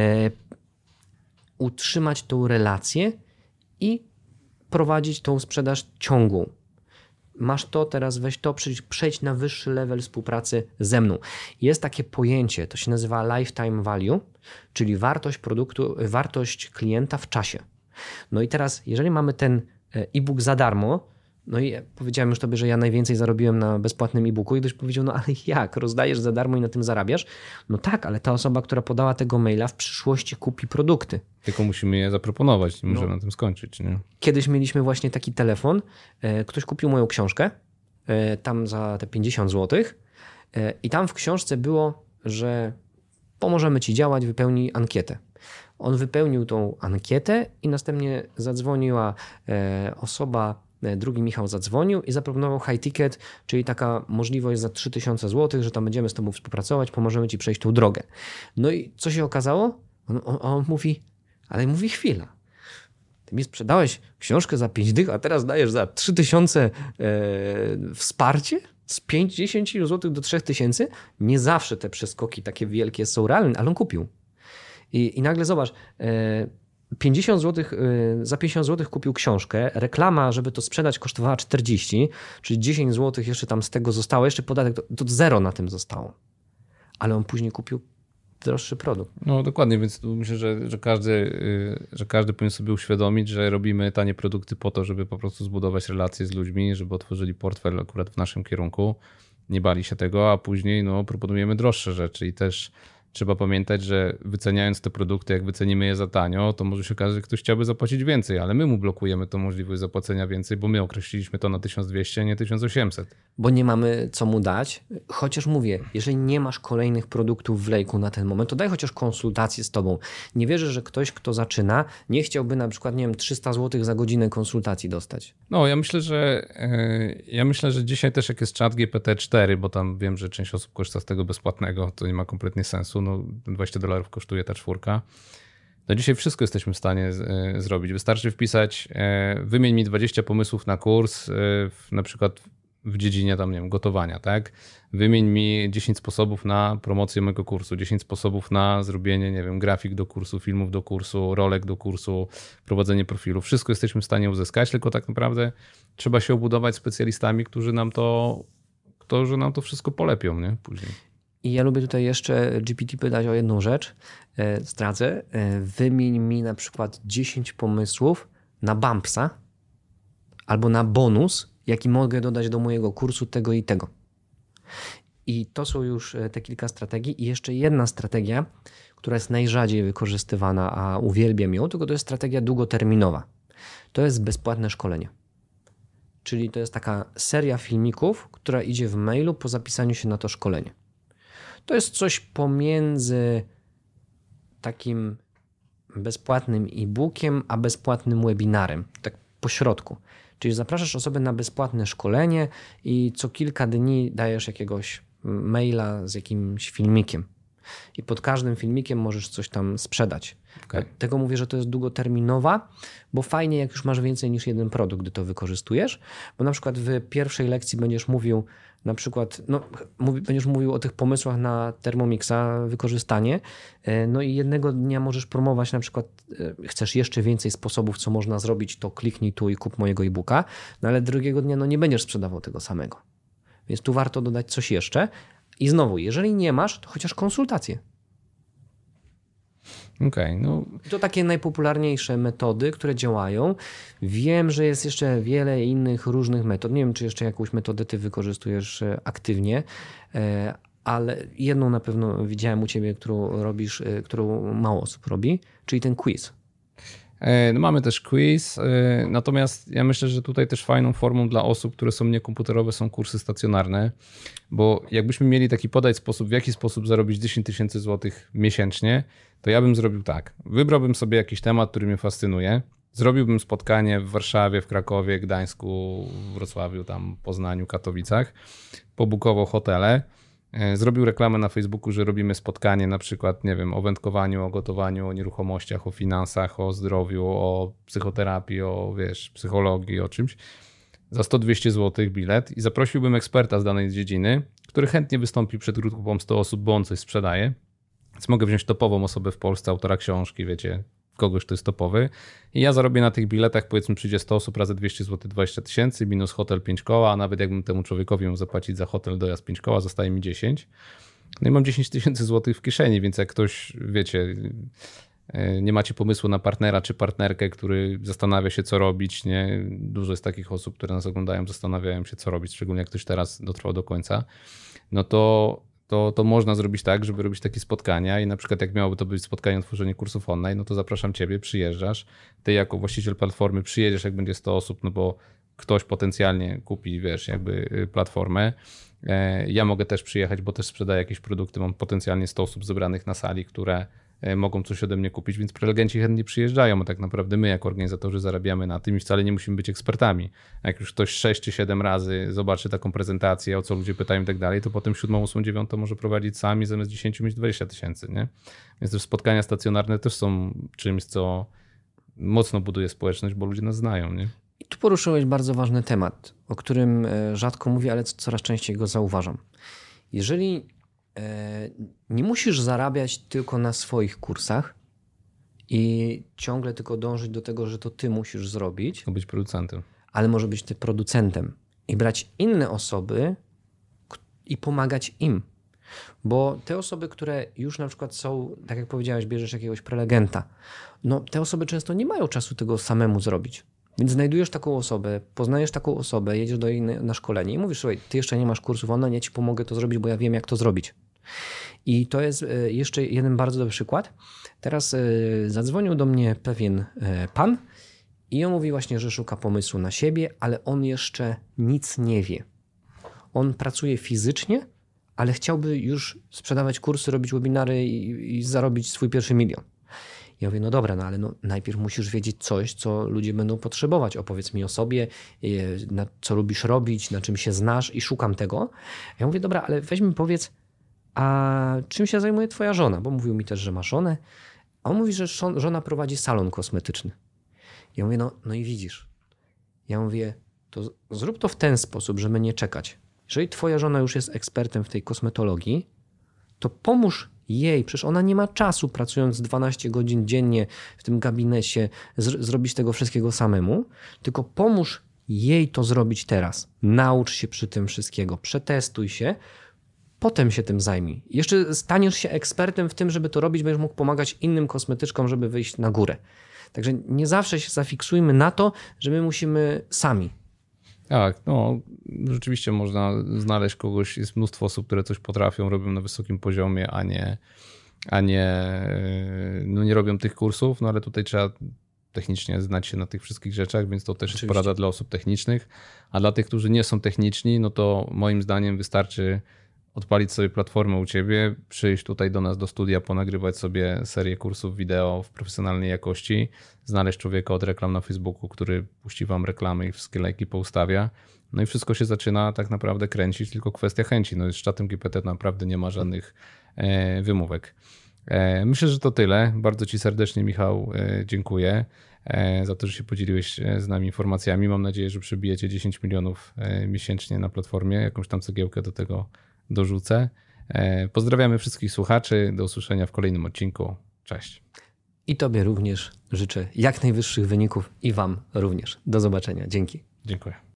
Speaker 2: utrzymać tą relację i prowadzić tą sprzedaż ciągłą. Masz to, teraz weź to, przejdź na wyższy level współpracy ze mną. Jest takie pojęcie, to się nazywa lifetime value, czyli wartość produktu, wartość klienta w czasie. No i teraz, jeżeli mamy ten e-book za darmo, no i powiedziałem już tobie, że ja najwięcej zarobiłem na bezpłatnym e-booku i ktoś powiedział, no ale jak, rozdajesz za darmo i na tym zarabiasz? No tak, ale ta osoba, która podała tego maila w przyszłości kupi produkty.
Speaker 1: Tylko musimy je zaproponować, nie możemy na tym skończyć. Nie?
Speaker 2: Kiedyś mieliśmy właśnie taki telefon, ktoś kupił moją książkę, tam za te 50 zł i tam w książce było, że pomożemy ci działać, wypełnij ankietę. On wypełnił tą ankietę i następnie zadzwoniła osoba, drugi Michał zadzwonił i zaproponował high ticket, czyli taka możliwość za 3000 zł, że tam będziemy z tobą współpracować, pomożemy ci przejść tą drogę. No i co się okazało? On mówi, ale mówi chwila. Ty mi sprzedałeś książkę za 5 dych, a teraz dajesz za 3000 wsparcie? Z 50 zł do 3000? Nie zawsze te przeskoki takie wielkie są realne, ale on kupił. I nagle zobacz, 50 zł, za 50 zł kupił książkę, reklama, żeby to sprzedać, kosztowała 40, czyli 10 zł jeszcze tam z tego zostało, jeszcze podatek, to zero na tym zostało. Ale on później kupił droższy produkt.
Speaker 1: No dokładnie, więc tu myślę, że każdy powinien sobie uświadomić, że robimy tanie produkty po to, żeby po prostu zbudować relacje z ludźmi, żeby otworzyli portfel akurat w naszym kierunku, nie bali się tego, a później proponujemy droższe rzeczy i też trzeba pamiętać, że wyceniając te produkty, jak wycenimy je za tanio, to może się okazać, że ktoś chciałby zapłacić więcej, ale my mu blokujemy tą możliwość zapłacenia więcej, bo my określiliśmy to na 1200, a nie 1800.
Speaker 2: Bo nie mamy co mu dać. Chociaż mówię, jeżeli nie masz kolejnych produktów w lejku na ten moment, to daj chociaż konsultację z tobą. Nie wierzę, że ktoś, kto zaczyna, nie chciałby na przykład, nie wiem, 300 zł za godzinę konsultacji dostać.
Speaker 1: No, ja myślę, że dzisiaj też jak jest czat GPT-4, bo tam wiem, że część osób korzysta z tego bezpłatnego, to nie ma kompletnie sensu. No, $20 kosztuje ta 4. No dzisiaj wszystko jesteśmy w stanie zrobić. Wystarczy wpisać, wymień mi 20 pomysłów na kurs, na przykład w dziedzinie tam, nie wiem, gotowania, tak? Wymień mi 10 sposobów na promocję mojego kursu, 10 sposobów na zrobienie, nie wiem, grafik do kursu, filmów do kursu, rolek do kursu, prowadzenie profilu. Wszystko jesteśmy w stanie uzyskać, tylko tak naprawdę trzeba się obudować specjalistami, którzy nam to wszystko polepią, nie? Później.
Speaker 2: I ja lubię tutaj jeszcze GPT pytać o jedną rzecz, zdradzę. Wymień mi na przykład 10 pomysłów na bumpsa albo na bonus, jaki mogę dodać do mojego kursu tego i tego. I to są już te kilka strategii. I jeszcze jedna strategia, która jest najrzadziej wykorzystywana, a uwielbiam ją, tylko to jest strategia długoterminowa. To jest bezpłatne szkolenie. Czyli to jest taka seria filmików, która idzie w mailu po zapisaniu się na to szkolenie. To jest coś pomiędzy takim bezpłatnym e-bookiem, a bezpłatnym webinarem. Tak po środku. Czyli zapraszasz osobę na bezpłatne szkolenie i co kilka dni dajesz jakiegoś maila z jakimś filmikiem. I pod każdym filmikiem możesz coś tam sprzedać. Okay. Dlatego mówię, że to jest długoterminowa, bo fajnie jak już masz więcej niż jeden produkt, gdy to wykorzystujesz, bo na przykład w pierwszej lekcji będziesz mówił będziesz mówił o tych pomysłach na Thermomixa, wykorzystanie, no i jednego dnia możesz promować na przykład, chcesz jeszcze więcej sposobów, co można zrobić, to kliknij tu i kup mojego e-booka, no ale drugiego dnia nie będziesz sprzedawał tego samego. Więc tu warto dodać coś jeszcze. I znowu, jeżeli nie masz, to chociaż konsultacje.
Speaker 1: Okej, no.
Speaker 2: To takie najpopularniejsze metody, które działają. Wiem, że jest jeszcze wiele innych różnych metod. Nie wiem, czy jeszcze jakąś metodę ty wykorzystujesz aktywnie, ale jedną na pewno widziałem u ciebie, którą robisz, którą mało osób robi, czyli ten quiz.
Speaker 1: No mamy też quiz, natomiast ja myślę, że tutaj też fajną formą dla osób, które są niekomputerowe, są kursy stacjonarne, bo jakbyśmy mieli taki podać sposób, w jaki sposób zarobić 10 000 złotych miesięcznie, to ja bym zrobił tak. Wybrałbym sobie jakiś temat, który mnie fascynuje, zrobiłbym spotkanie w Warszawie, w Krakowie, Gdańsku, Wrocławiu, tam Poznaniu, Katowicach, pobukował hotele, zrobił reklamę na Facebooku, że robimy spotkanie na przykład, nie wiem, o wędkowaniu, o gotowaniu, o nieruchomościach, o finansach, o zdrowiu, o psychoterapii, o psychologii, o czymś. Za 100-200 zł bilet i zaprosiłbym eksperta z danej dziedziny, który chętnie wystąpi przed grupą 100 osób, bo on coś sprzedaje. Więc mogę wziąć topową osobę w Polsce, autora książki, wiecie, kogoś, kto jest topowy. I ja zarobię na tych biletach, powiedzmy przyjdzie 100 osób razy 200 zł, 20 000, minus hotel 5 koła, a nawet jakbym temu człowiekowi miał zapłacić za hotel, dojazd 5 koła, zostaje mi 10. No i mam 10 000 zł w kieszeni, więc jak ktoś, wiecie, nie macie pomysłu na partnera czy partnerkę, który zastanawia się, co robić, nie? Dużo jest takich osób, które nas oglądają, zastanawiają się, co robić, szczególnie jak ktoś teraz dotrwał do końca, no to można zrobić tak, żeby robić takie spotkania i na przykład jak miałoby to być spotkanie o tworzeniu kursów online, no to zapraszam ciebie, przyjeżdżasz, ty jako właściciel platformy przyjedziesz, jak będzie 100 osób, no bo ktoś potencjalnie kupi, wiesz, jakby platformę. Ja mogę też przyjechać, bo też sprzedaję jakieś produkty, mam potencjalnie 100 osób zebranych na sali, które mogą coś ode mnie kupić, więc prelegenci chętnie przyjeżdżają, a tak naprawdę my jako organizatorzy zarabiamy na tym i wcale nie musimy być ekspertami. Jak już ktoś 6 czy 7 razy zobaczy taką prezentację, o co ludzie pytają i tak dalej, to potem 7., 8., 9. może prowadzić sami, zamiast 10 mieć 20 000, nie? Więc też spotkania stacjonarne też są czymś, co mocno buduje społeczność, bo ludzie nas znają, nie?
Speaker 2: I tu poruszyłeś bardzo ważny temat, o którym rzadko mówię, ale coraz częściej go zauważam. Jeżeli nie musisz zarabiać tylko na swoich kursach i ciągle tylko dążyć do tego, że to ty musisz zrobić,
Speaker 1: Być producentem.
Speaker 2: ale może być ty producentem i brać inne osoby i pomagać im. Bo te osoby, które już na przykład są, tak jak powiedziałeś, bierzesz jakiegoś prelegenta, no te osoby często nie mają czasu tego samemu zrobić. Więc znajdujesz taką osobę, poznajesz taką osobę, jedziesz do jej na szkolenie i mówisz, słuchaj, ty jeszcze nie masz kursów online, ja ci pomogę to zrobić, bo ja wiem, jak to zrobić. I to jest jeszcze jeden bardzo dobry przykład. Teraz zadzwonił do mnie pewien pan i on mówi właśnie, że szuka pomysłu na siebie, ale on jeszcze nic nie wie. On pracuje fizycznie, ale chciałby już sprzedawać kursy, robić webinary i zarobić swój pierwszy milion. Ja mówię, no dobra, no ale najpierw musisz wiedzieć coś, co ludzie będą potrzebować. Opowiedz mi o sobie, co lubisz robić, na czym się znasz i szukam tego. Ja mówię, dobra, ale weź mi powiedz, a czym się zajmuje twoja żona? Bo mówił mi też, że ma żonę. A on mówi, że żona prowadzi salon kosmetyczny. Ja mówię, no i widzisz. Ja mówię, to zrób to w ten sposób, żeby nie czekać. Jeżeli twoja żona już jest ekspertem w tej kosmetologii, to pomóż jej, przecież ona nie ma czasu pracując 12 godzin dziennie w tym gabinecie zrobić tego wszystkiego samemu, tylko pomóż jej to zrobić teraz. Naucz się przy tym wszystkiego, przetestuj się, potem się tym zajmij. Jeszcze staniesz się ekspertem w tym, żeby to robić, będziesz mógł pomagać innym kosmetyczkom, żeby wyjść na górę. Także nie zawsze się zafiksujmy na to, że my musimy sami.
Speaker 1: Tak, no rzeczywiście można znaleźć kogoś, jest mnóstwo osób, które coś potrafią, robią na wysokim poziomie, a nie robią tych kursów, no ale tutaj trzeba technicznie znać się na tych wszystkich rzeczach, więc to też jest porada dla osób technicznych, a dla tych, którzy nie są techniczni, no to moim zdaniem wystarczy odpalić sobie platformę u ciebie, przyjść tutaj do nas do studia, ponagrywać sobie serię kursów wideo w profesjonalnej jakości, znaleźć człowieka od reklam na Facebooku, który puści wam reklamy i wszystkie lajki poustawia. No i wszystko się zaczyna tak naprawdę kręcić, tylko kwestia chęci. No z czatem GPT naprawdę nie ma żadnych wymówek. Myślę, że to tyle. Bardzo ci serdecznie, Michał, dziękuję za to, że się podzieliłeś z nami informacjami. Mam nadzieję, że przebijecie 10 milionów miesięcznie na platformie. Jakąś tam cegiełkę do tego dorzucę. Pozdrawiamy wszystkich słuchaczy. Do usłyszenia w kolejnym odcinku. Cześć.
Speaker 2: I tobie również życzę jak najwyższych wyników i wam również. Do zobaczenia. Dzięki.
Speaker 1: Dziękuję.